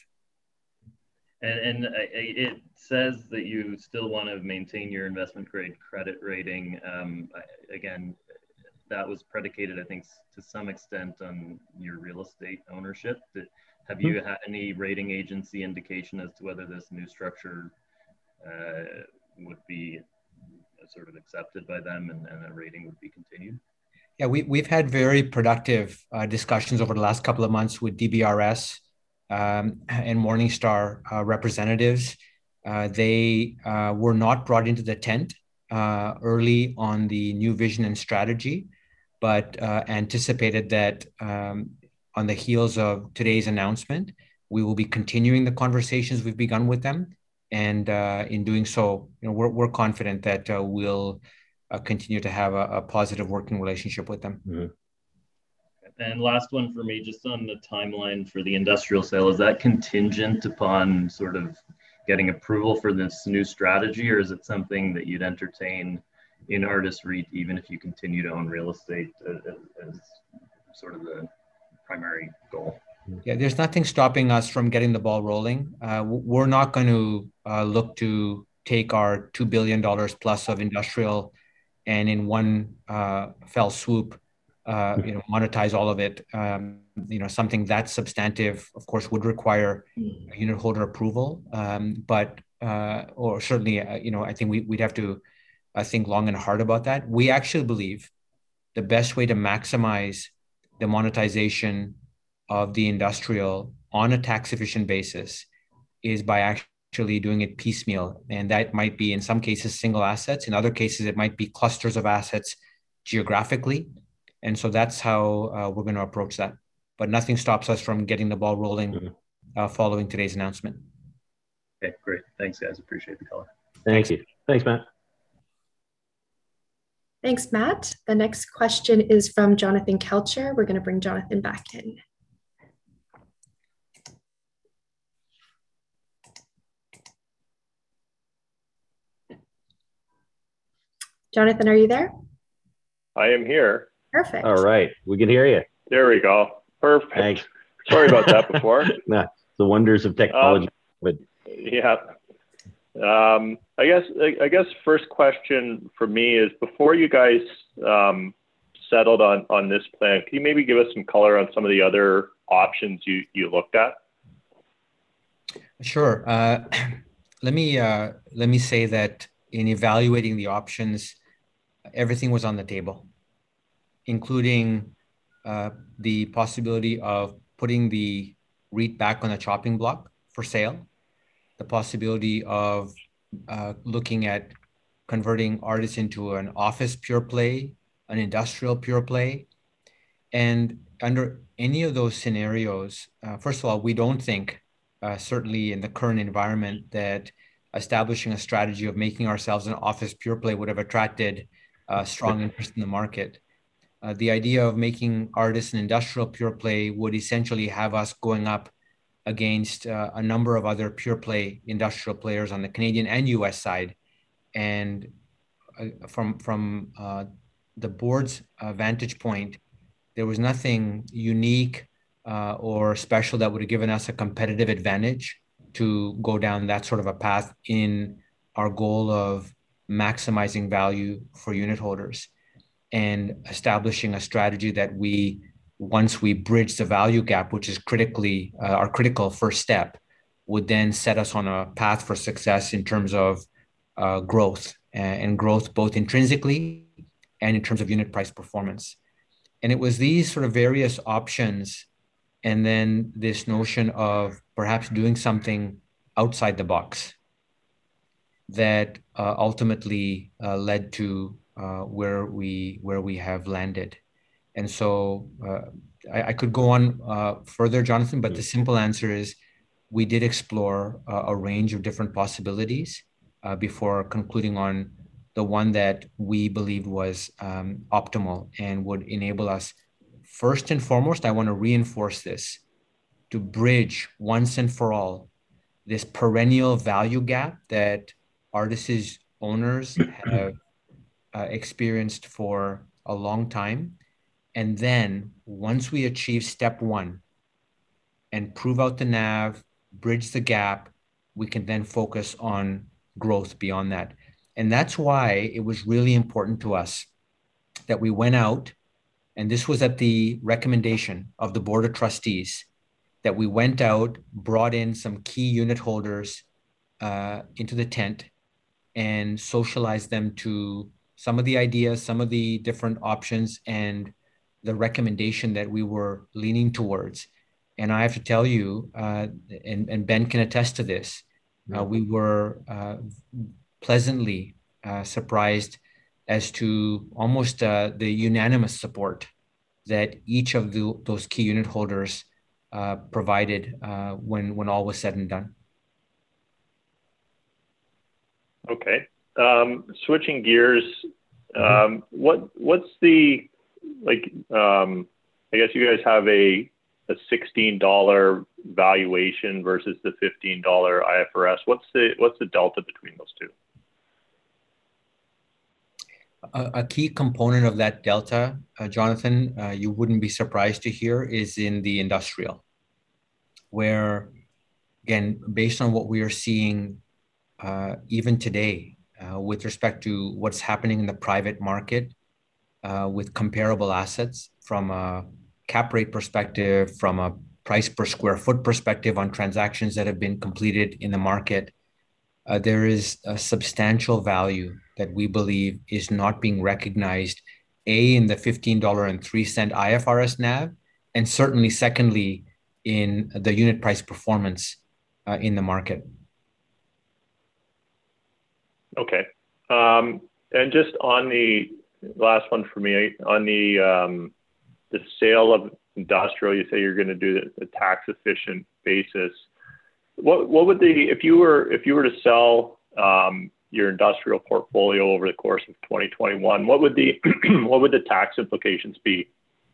And it says that you still want to maintain your investment grade credit rating. Again, that was predicated, I think, to some extent on your real estate ownership. Have you had any rating agency indication as to whether this new structure would be sort of accepted by them and a rating would be continued? Yeah, we've had very productive discussions over the last couple of months with DBRS and Morningstar representatives. They were not brought into the tent early on the new vision and strategy, but anticipated that on the heels of today's announcement, we will be continuing the conversations we've begun with them. And in doing so, we're confident that we'll continue to have a positive working relationship with them. Mm-hmm. And last one for me, just on the timeline for the industrial sale, is that contingent upon sort of getting approval for this new strategy, or is it something that you'd entertain in Artis REIT, even if you continue to own real estate as sort of the primary goal? Yeah, there's nothing stopping us from getting the ball rolling. We're not going to look to take our $2 billion plus of industrial and in one fell swoop, monetize all of it. Something that's substantive, of course, would require unit holder approval. Or certainly, I think we'd have to think long and hard about that. We actually believe the best way to maximize the monetization of the industrial on a tax efficient basis is by actually doing it piecemeal. And that might be, in some cases, single assets. In other cases, it might be clusters of assets geographically. And so that's how we're going to approach that. But nothing stops us from getting the ball rolling following today's announcement. Okay, great. Thanks, guys. Appreciate the color. Thank you. Thanks, Matt. Thanks, Matt. The next question is from Jonathan Kelcher. We're going to bring Jonathan back in. Jonathan, are you there? I am here. Perfect. All right. We can hear you. There we go. Perfect. Thanks. Sorry about that before. Nah, the wonders of technology. Yeah. I guess first question for me is, before you guys settled on this plan, can you maybe give us some color on some of the other options you looked at? Sure. Let me say that in evaluating the options, everything was on the table, including the possibility of putting the REIT back on the chopping block for sale, the possibility of looking at converting Artis into an office pure play, an industrial pure play. And under any of those scenarios, first of all, we don't think, certainly in the current environment, that establishing a strategy of making ourselves an office pure play would have attracted strong interest in the market. The idea of making Artis an industrial pure play would essentially have us going up against a number of other pure play industrial players on the Canadian and US side. And from the board's vantage point, there was nothing unique or special that would have given us a competitive advantage to go down that sort of a path in our goal of maximizing value for unit holders. and establishing a strategy that once we bridge the value gap, which is our critical first step, would then set us on a path for success in terms of growth and growth both intrinsically and in terms of unit price performance. And it was these sort of various options, and then this notion of perhaps doing something outside the box that ultimately led to where we have landed. And so I could go on further, Jonathan, but the simple answer is we did explore a range of different possibilities before concluding on the one that we believed was optimal and would enable us. First and foremost, I want to reinforce this, to bridge once and for all this perennial value gap that Artis's owners have experienced for a long time. And then once we achieve step one and prove out the NAV, bridge the gap, we can then focus on growth beyond that. And that's why it was really important to us that we went out, and this was at the recommendation of the Board of Trustees, that we went out, brought in some key unit holders into the tent and socialized them to some of the ideas, some of the different options, and the recommendation that we were leaning towards. And I have to tell you, and Ben can attest to this, we were pleasantly surprised as to almost the unanimous support that each of those key unit holders provided when all was said and done. Okay. Switching gears, what's the, like, I guess you guys have a $16 valuation versus the $15 IFRS. What's the delta between those two? A key component of that delta, Jonathan, you wouldn't be surprised to hear, is in the industrial, where, again, based on what we are seeing even today with respect to what's happening in the private market with comparable assets from a cap rate perspective, from a price per square foot perspective on transactions that have been completed in the market, there is a substantial value that we believe is not being recognized, in the $15.03 IFRS NAV, and certainly secondly, in the unit price performance in the market. Okay. And just on the last one for me, on the sale of industrial, you say you're going to do the tax efficient basis. What would if you were to sell your industrial portfolio over the course of 2021, what would the tax implications be?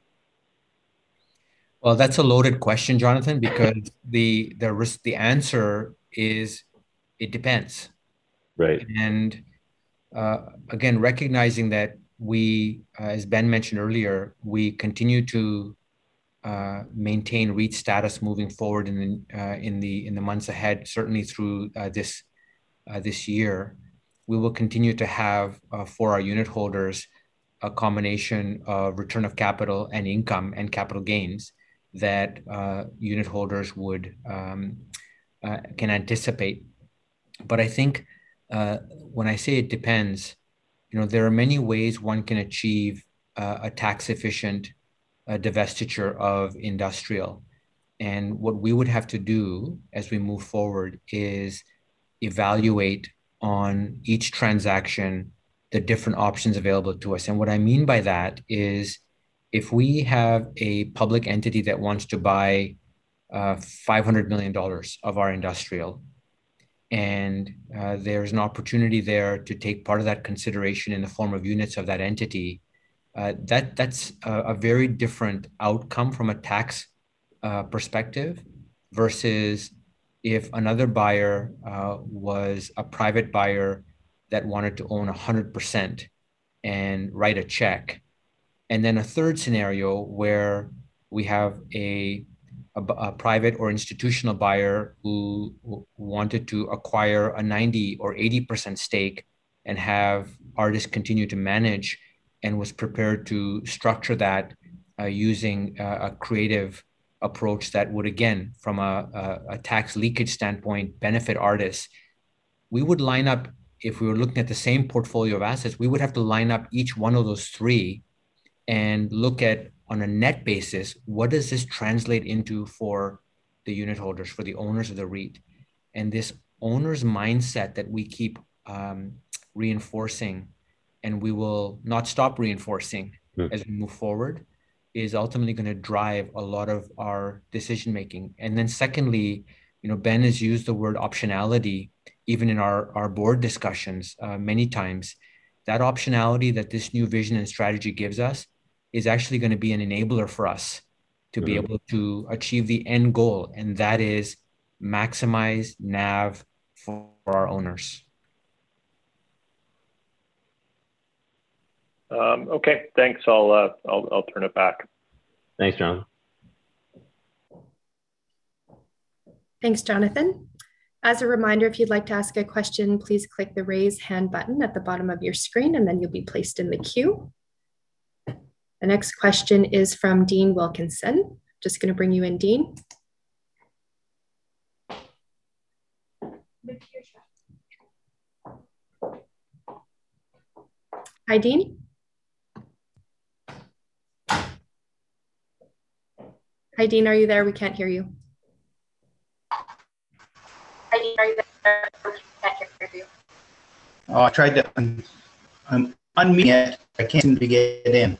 Well, that's a loaded question, Jonathan, because the answer is it depends. Right. And again, recognizing that we, as Ben mentioned earlier, we continue to maintain REIT status moving forward in the months ahead, certainly through this year. We will continue to have for our unit holders a combination of return of capital and income and capital gains that unit holders would can anticipate. But I think when I say it depends, there are many ways one can achieve a tax efficient divestiture of industrial. And what we would have to do as we move forward is evaluate on each transaction the different options available to us. And what I mean by that is, if we have a public entity that wants to buy $500 million of our industrial, and there's an opportunity there to take part of that consideration in the form of units of that entity, that's a very different outcome from a tax perspective versus if another buyer was a private buyer that wanted to own 100% and write a check. And then a third scenario where we have a private or institutional buyer who wanted to acquire a 90 or 80% stake and have Artis continue to manage and was prepared to structure that using a creative approach that would, again, from a tax leakage standpoint, benefit artists. We would line up, if we were looking at the same portfolio of assets, we would have to line up each one of those three and look at, on a net basis, what does this translate into for the unit holders, for the owners of the REIT? And this owner's mindset that we keep reinforcing, and we will not stop reinforcing as we move forward, is ultimately going to drive a lot of our decision making. And then secondly, Ben has used the word optionality even in our board discussions many times. That optionality that this new vision and strategy gives us is actually going to be an enabler for us to be able to achieve the end goal, and that is maximize NAV for our owners. Okay, thanks. I'll turn it back. Thanks, Jonathan. Thanks, Jonathan. As a reminder, if you'd like to ask a question, please click the raise hand button at the bottom of your screen, and then you'll be placed in the queue. The next question is from Dean Wilkinson. Just going to bring you in, Dean. Hi, Dean. Hi, Dean, are you there? We can't hear you. Hi, Dean, are you there? We can't hear you. Oh, I tried to unmute it. I can't seem to get in.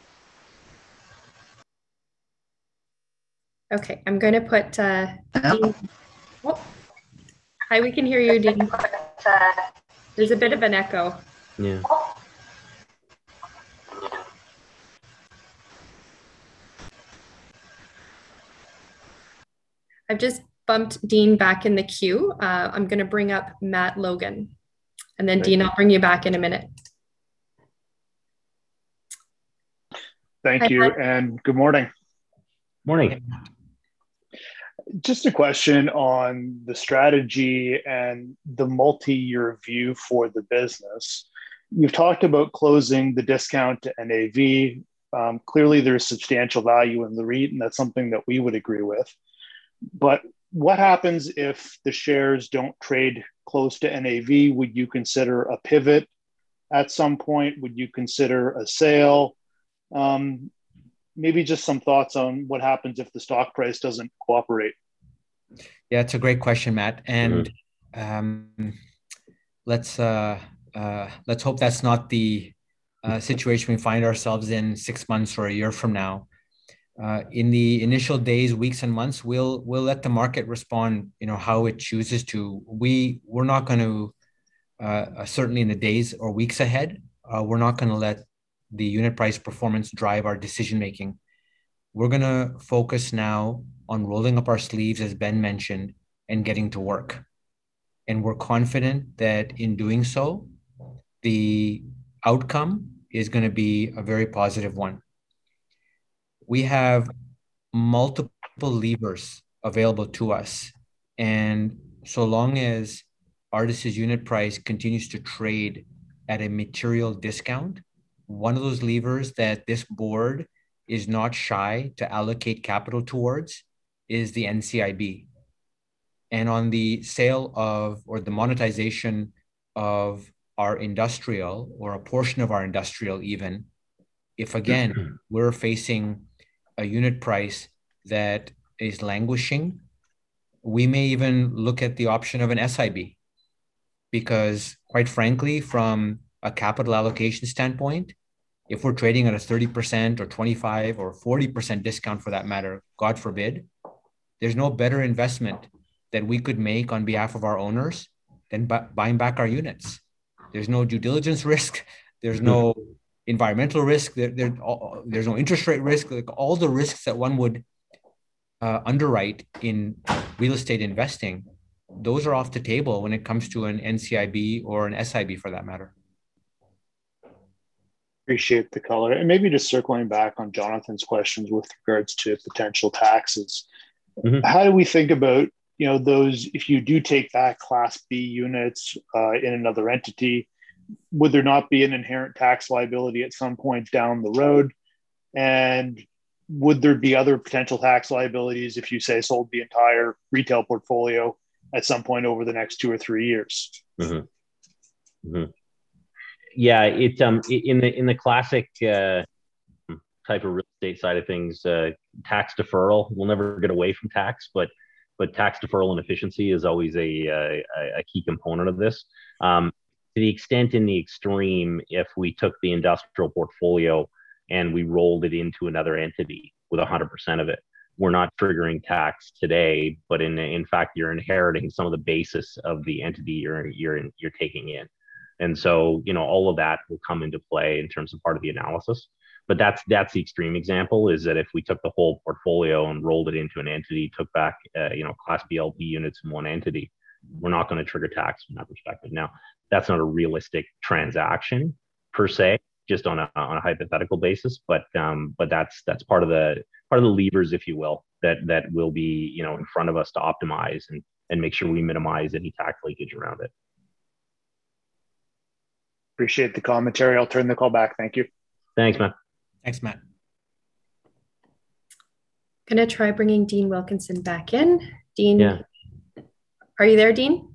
Okay, I'm going to put Dean. Oh. Hi, we can hear you, Dean. There's a bit of an echo. Yeah. I've just bumped Dean back in the queue. I'm going to bring up Matt Logan. And then Dean, I'll bring you back in a minute. Thank you, and good morning. Morning. Just a question on the strategy and the multi-year view for the business. You've talked about closing the discount to NAV. Clearly, there's substantial value in the REIT, and that's something that we would agree with. But what happens if the shares don't trade close to NAV? Would you consider a pivot at some point? Would you consider a sale? Maybe just some thoughts on what happens if the stock price doesn't cooperate. Yeah, it's a great question, Matt. And let's hope that's not the situation we find ourselves in 6 months or a year from now. In the initial days, weeks, and months, we'll let the market respond, how it chooses to. We're not going to, certainly in the days or weeks ahead, we're not going to let the unit price performance drive our decision making. We're going to focus now on rolling up our sleeves, as Ben mentioned, and getting to work. And we're confident that in doing so, the outcome is going to be a very positive one. We have multiple levers available to us. And so long as Artis's unit price continues to trade at a material discount, one of those levers that this board is not shy to allocate capital towards is the NCIB. And on the sale of, or the monetization of our industrial, or a portion of our industrial even, if again, we're facing a unit price that is languishing, we may even look at the option of an SIB. Because quite frankly, from a capital allocation standpoint, if we're trading at a 30% or 25 or 40% discount for that matter, God forbid, there's no better investment that we could make on behalf of our owners than buying back our units. There's no due diligence risk. There's no environmental risk. There's no interest rate risk. Like all the risks that one would underwrite in real estate investing, those are off the table when it comes to an NCIB or an SIB for that matter. Appreciate the color. And maybe just circling back on Jonathan's questions with regards to potential taxes. How do we think about, those, if you do take back Class B units in another entity, would there not be an inherent tax liability at some point down the road? And would there be other potential tax liabilities if you say sold the entire retail portfolio at some point over the next 2 or 3 years? Mm-hmm. Mm-hmm. Yeah, in the classic type of real estate side of things, tax deferral, we'll never get away from tax, but tax deferral and efficiency is always a key component of this. To the extent in the extreme, if we took the industrial portfolio and we rolled it into another entity with 100% of it, we're not triggering tax today, but in fact, you're inheriting some of the basis of the entity you're taking in. And so, all of that will come into play in terms of part of the analysis. But that's the extreme example, is that if we took the whole portfolio and rolled it into an entity, took back, Class B LP units in one entity, we're not going to trigger tax from that perspective. Now, that's not a realistic transaction per se, just on a hypothetical basis, but that's part of the levers, if you will, that will be in front of us to optimize and make sure we minimize any tax leakage around it. Appreciate the commentary. I'll turn the call back. Thank you. Thanks, man. Thanks, Matt. Gonna try bringing Dean Wilkinson back in. Dean, yeah. Are you there, Dean?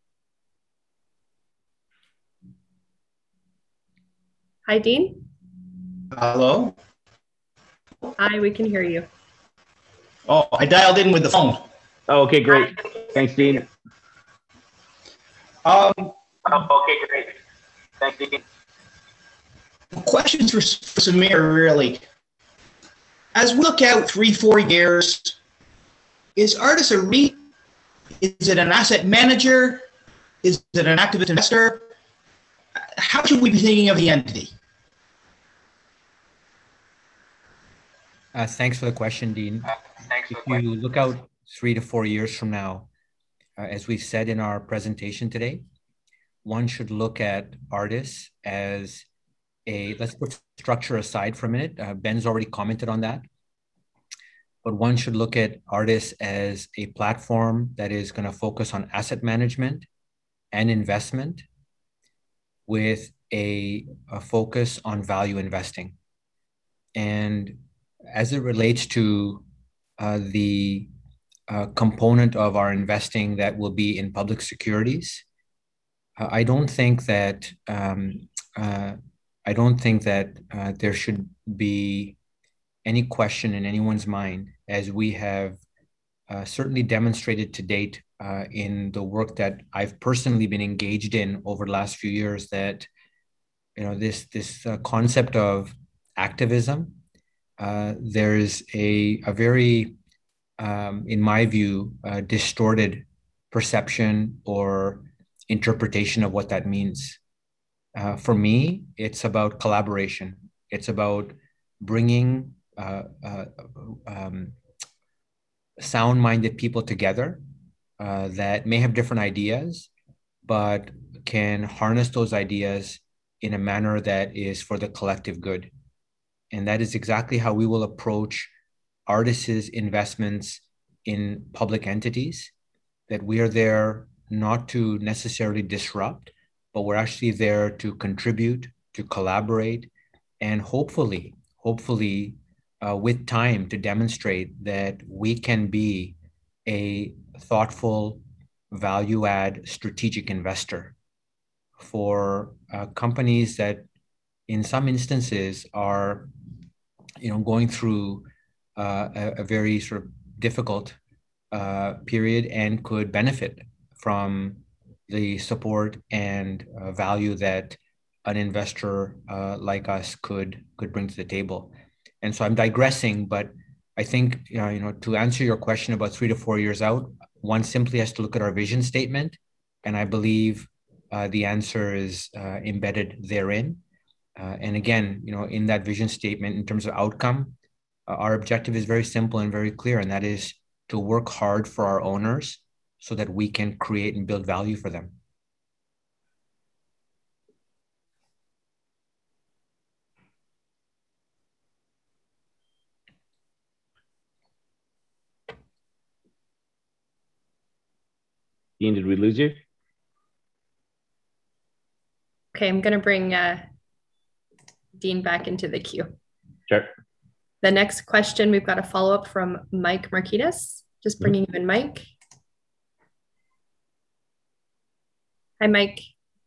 Hi, Dean. Hello? Hi, we can hear you. Oh, I dialed in with the phone. Oh, okay, great. Thanks, Dean. Okay, great. Thanks, Dean. Questions for Samir, really. As we look out 3-4 years, is Artis a REIT? Is it an asset manager? Is it an activist investor? How should we be thinking of the entity? Thanks for the question, Dean. If you look out 3 to 4 years from now, as we said in our presentation today, one should look at Artis as let's put structure aside for a minute. Ben's already commented on that. But one should look at Artis as a platform that is going to focus on asset management and investment with a focus on value investing. And as it relates to the component of our investing that will be in public securities, I don't think that there should be any question in anyone's mind, as we have certainly demonstrated to date in the work that I've personally been engaged in over the last few years, that this concept of activism, there's a very, in my view, distorted perception or interpretation of what that means. For me, it's about collaboration. It's about bringing sound-minded people together that may have different ideas, but can harness those ideas in a manner that is for the collective good. And that is exactly how we will approach Artis's investments in public entities, that we are there not to necessarily disrupt, but we're actually there to contribute, to collaborate, and hopefully, with time, to demonstrate that we can be a thoughtful, value-add strategic investor for companies that in some instances are going through a very sort of difficult period and could benefit from the support and value that an investor like us could bring to the table. And so I'm digressing, but I think to answer your question about 3 to 4 years out, one simply has to look at our vision statement, and I believe the answer is embedded therein. And again, in that vision statement, in terms of outcome, our objective is very simple and very clear, and that is to work hard for our owners so that we can create and build value for them. Dean, did we lose you? Okay, I'm going to bring Dean back into the queue. Sure. The next question, we've got a follow-up from Mike Marquitas. Just bringing you in, Mike. Hi, Mike.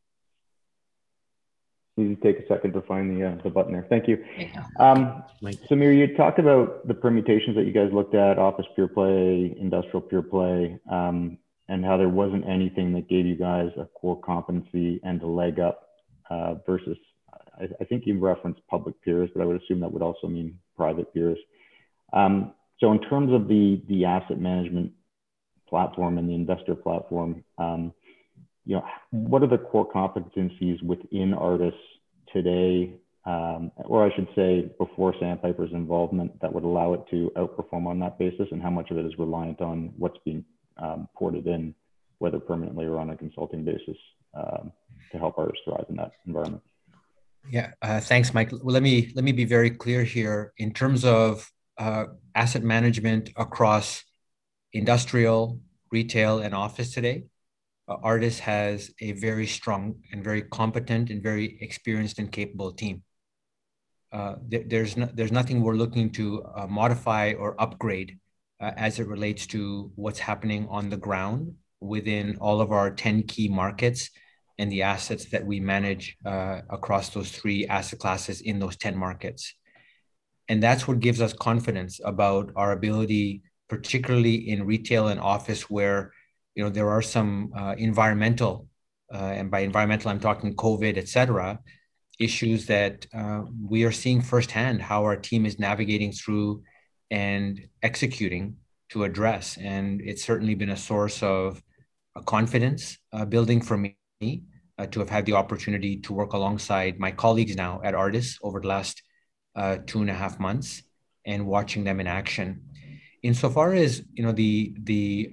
You take a second to find the button there. Thank you. Mike. Samir, you talked about the permutations that you guys looked at, office pure play, industrial pure play, and how there wasn't anything that gave you guys a core competency and a leg up versus, I think you referenced public peers, but I would assume that would also mean private peers. So in terms of the asset management platform and the investor platform, you know, what are the core competencies within Artis today, or I should say before Sandpiper's involvement, that would allow it to outperform on that basis, and how much of it is reliant on what's being ported in, whether permanently or on a consulting basis, to help Artis thrive in that environment? Yeah, thanks, Mike. Well, let me be very clear here. In terms of asset management across industrial, retail, and office today, Artis has a very strong and very competent and very experienced and capable team. There's nothing we're looking to modify or upgrade as it relates to what's happening on the ground within all of our 10 key markets and the assets that we manage across those 3 asset classes in those 10 markets. And that's what gives us confidence about our ability, particularly in retail and office, where you know there are some environmental, and by environmental I'm talking COVID, et cetera, issues that we are seeing firsthand how our team is navigating through and executing to address. And it's certainly been a source of confidence building for me to have had the opportunity to work alongside my colleagues now at Artis over the last 2.5 months and watching them in action. Insofar as you know the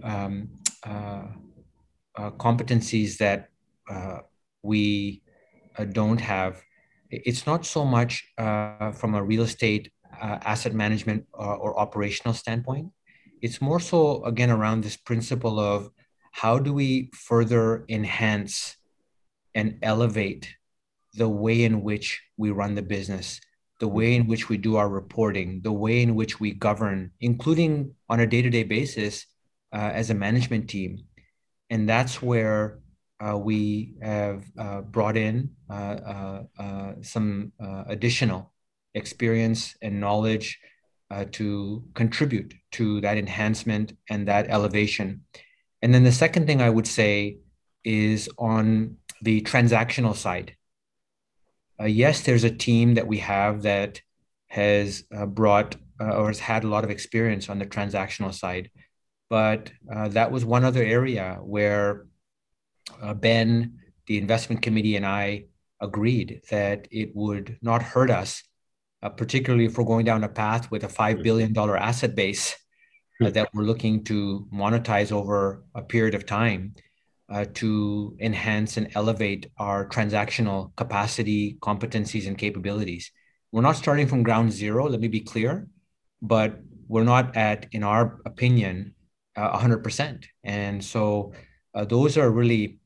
competencies that we don't have, it's not so much from a real estate asset management or operational standpoint. It's more so, again, around this principle of how do we further enhance and elevate the way in which we run the business, the way in which we do our reporting, the way in which we govern, including on a day-to-day basis as a management team. And that's where we have brought in some additional experience and knowledge to contribute to that enhancement and that elevation. And then the second thing I would say is on the transactional side. Yes, there's a team that we have that has brought or has had a lot of experience on the transactional side. But that was one other area where Ben, the investment committee, and I agreed that it would not hurt us, particularly if we're going down a path with a $5 billion asset base that we're looking to monetize over a period of time, to enhance and elevate our transactional capacity, competencies, and capabilities. We're not starting from ground zero, let me be clear, but we're not at, in our opinion, 100%. And so those are really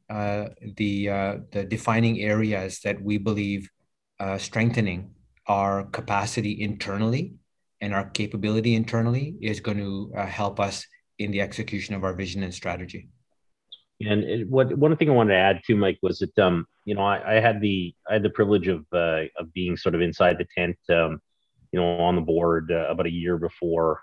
the defining areas that we believe strengthening our capacity internally and our capability internally is going to help us in the execution of our vision and strategy. And one thing I wanted to add too, Mike, was that you know I had the privilege of being sort of inside the tent, you know, on the board about a year before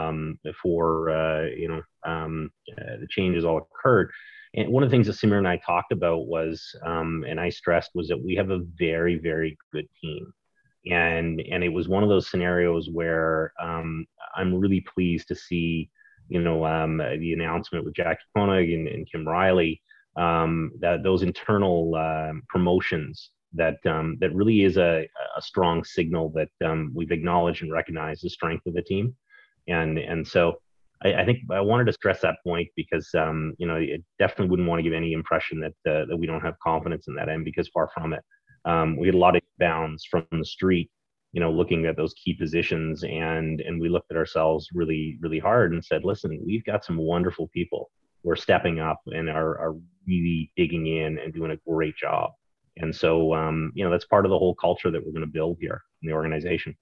you know the changes all occurred. And one of the things that Samir and I talked about was, and I stressed, was that we have a very, very good team. And it was one of those scenarios where I'm really pleased to see, you know, the announcement with Jackie Koenig and Kim Riley, that those internal promotions, that really is a strong signal that we've acknowledged and recognized the strength of the team. And so I think I wanted to stress that point because, you know, it definitely wouldn't want to give any impression that we don't have confidence in that end, because far from it. We had a lot of bounds from the street, you know, looking at those key positions, and we looked at ourselves really, really hard and said, listen, we've got some wonderful people who are stepping up and are really digging in and doing a great job. And so, that's part of the whole culture that we're going to build here in the organization.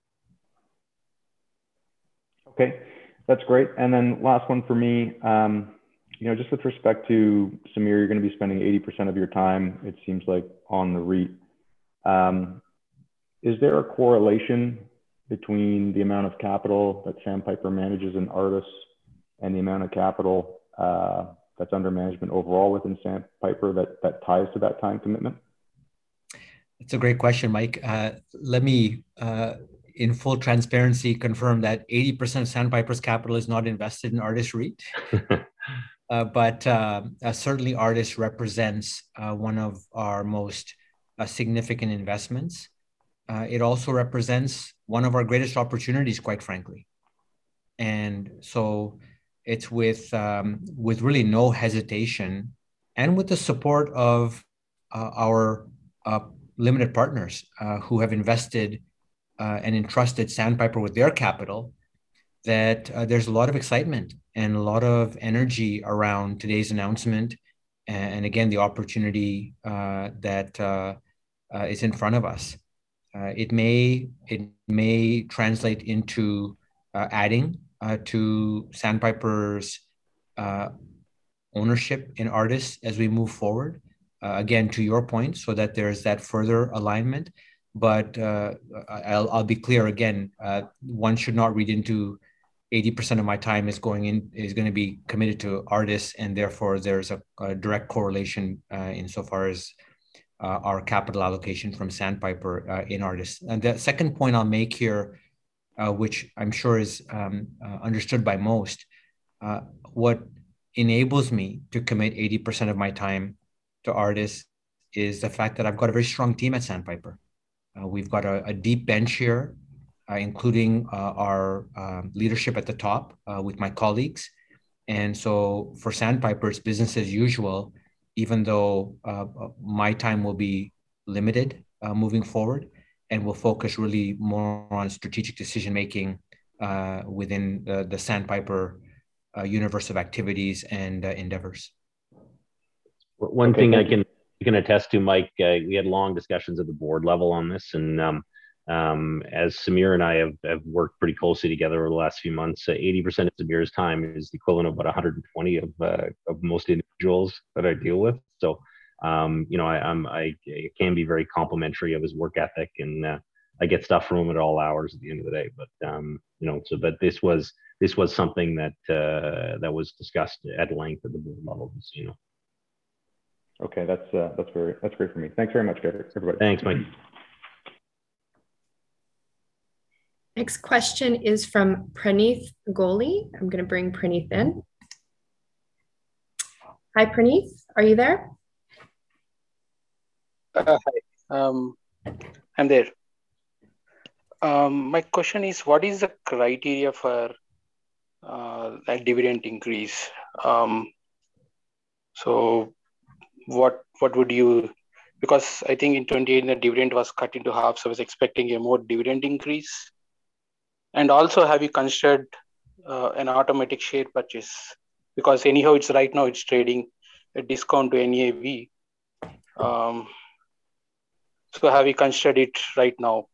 Okay, that's great. And then last one for me, just with respect to Samir, you're going to be spending 80% of your time, it seems like, on the REIT. Is there a correlation between the amount of capital that Sandpiper manages in Artis and the amount of capital that's under management overall within Sandpiper that ties to that time commitment? It's a great question, Mike. Let me, in full transparency, confirm that 80% of Sandpiper's capital is not invested in Artis REIT. But certainly Artis represents one of our most significant investments. It also represents one of our greatest opportunities, quite frankly. And so it's with really no hesitation, and with the support of our limited partners who have invested and entrusted Sandpiper with their capital, that there's a lot of excitement and a lot of energy around today's announcement, and again, the opportunity that is in front of us. It may translate into adding to Sandpiper's ownership in Artis as we move forward. Again, to your point, so that there's that further alignment. But I'll be clear again. One should not read into 80% of my time is going to be committed to Artis, and therefore there's a direct correlation insofar as our capital allocation from Sandpiper in Artis. And the second point I'll make here, which I'm sure is understood by most, what enables me to commit 80% of my time to Artis is the fact that I've got a very strong team at Sandpiper. We've got a deep bench here, including our leadership at the top with my colleagues. And so for Sandpiper, it's business as usual, even though my time will be limited moving forward, and will focus really more on strategic decision-making within the Sandpiper universe of activities and endeavors. One thing I can attest to, Mike, we had long discussions at the board level on this, and as Samir and I have worked pretty closely together over the last few months, 80% of Samir's time is the equivalent of about 120 of most individuals that I deal with. So, I can be very complimentary of his work ethic, and I get stuff from him at all hours at the end of the day. But but this was something that was discussed at length at the board level. Okay, that's great for me. Thanks very much, everybody. Thanks, Mike. Next question is from Praneeth Goli. I'm going to bring Praneeth in. Hi, Praneeth. Are you there? Hi. I'm there. My question is, what is the criteria for a dividend increase? So what would you, because I think in 2018 the dividend was cut into half, so I was expecting a more dividend increase. And also, have you considered an automatic share purchase? Because anyhow, it's right now it's trading a discount to NAV. So have you considered it right now?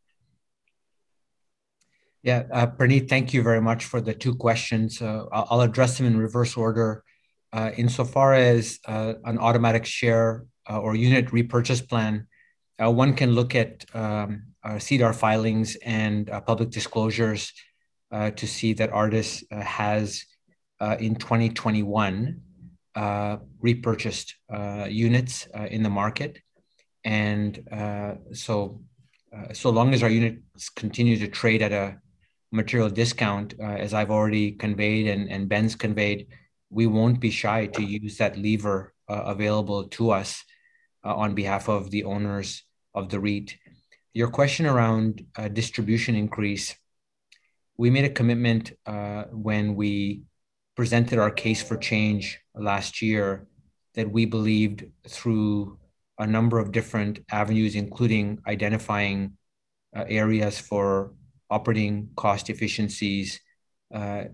Yeah, Praneeth, thank you very much for the two questions. I'll address them in reverse order. Insofar as an automatic share or unit repurchase plan, one can look at CDR filings and public disclosures to see that Artis has in 2021 repurchased units in the market. And so long as our units continue to trade at a material discount, as I've already conveyed and Ben's conveyed, we won't be shy to use that lever available to us on behalf of the owners of the REIT. Your question around distribution increase, we made a commitment when we presented our case for change last year that we believed through a number of different avenues, including identifying areas for operating cost efficiencies,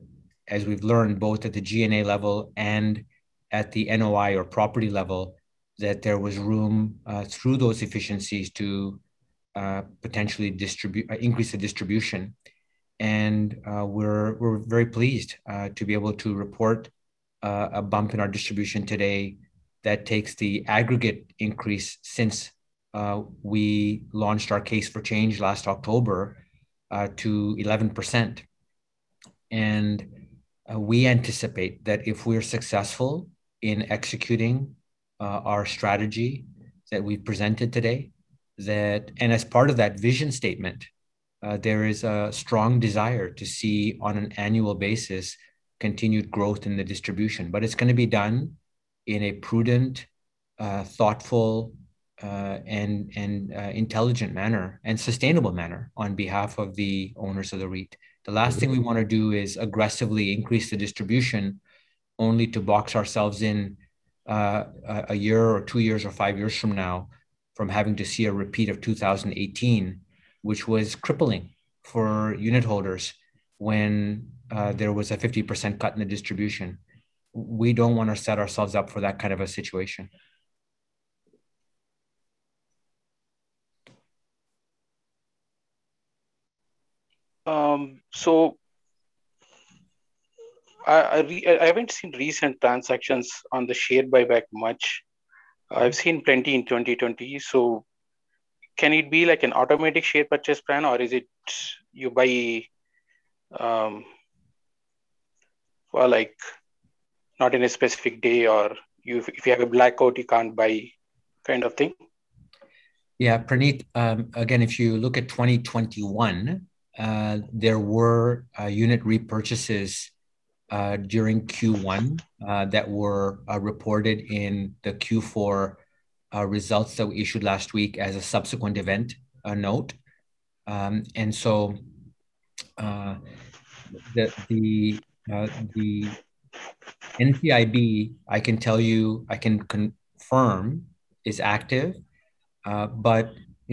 as we've learned both at the G&A level and at the NOI or property level, that there was room through those efficiencies to potentially increase the distribution. And we're very pleased to be able to report a bump in our distribution today that takes the aggregate increase since we launched our case for change last October to 11%. And we anticipate that if we're successful in executing our strategy that we presented today, and as part of that vision statement, there is a strong desire to see on an annual basis continued growth in the distribution, but it's going to be done in a prudent, thoughtful, and intelligent manner and sustainable manner on behalf of the owners of the REIT. The last thing we want to do is aggressively increase the distribution only to box ourselves in a year or 2 years or 5 years from now from having to see a repeat of 2018, which was crippling for unit holders when there was a 50% cut in the distribution. We don't want to set ourselves up for that kind of a situation. So I haven't seen recent transactions on the share buyback much. I've seen plenty in 2020. So can it be like an automatic share purchase plan, or is it you buy for like not in a specific day, or if you have a blackout, you can't buy kind of thing? Yeah, Praneeth, again, if you look at 2021, there were unit repurchases during Q1 that were reported in the Q4 results that we issued last week as a subsequent event note. And so the NCIB, I can tell you, I can confirm, is active, but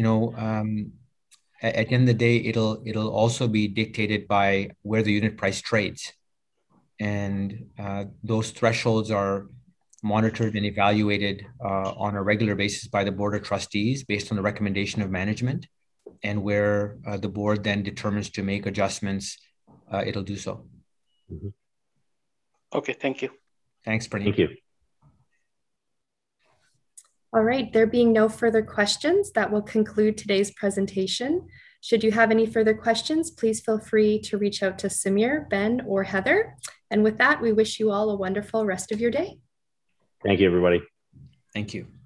at the end of the day, it'll also be dictated by where the unit price trades, and those thresholds are monitored and evaluated on a regular basis by the Board of Trustees based on the recommendation of management, and where the board then determines to make adjustments, it'll do so. Mm-hmm. Okay, thank you. Thanks, Praneeth. Thank you. All right, there being no further questions, that will conclude today's presentation. Should you have any further questions, please feel free to reach out to Samir, Ben, or Heather. And with that, we wish you all a wonderful rest of your day. Thank you, everybody. Thank you.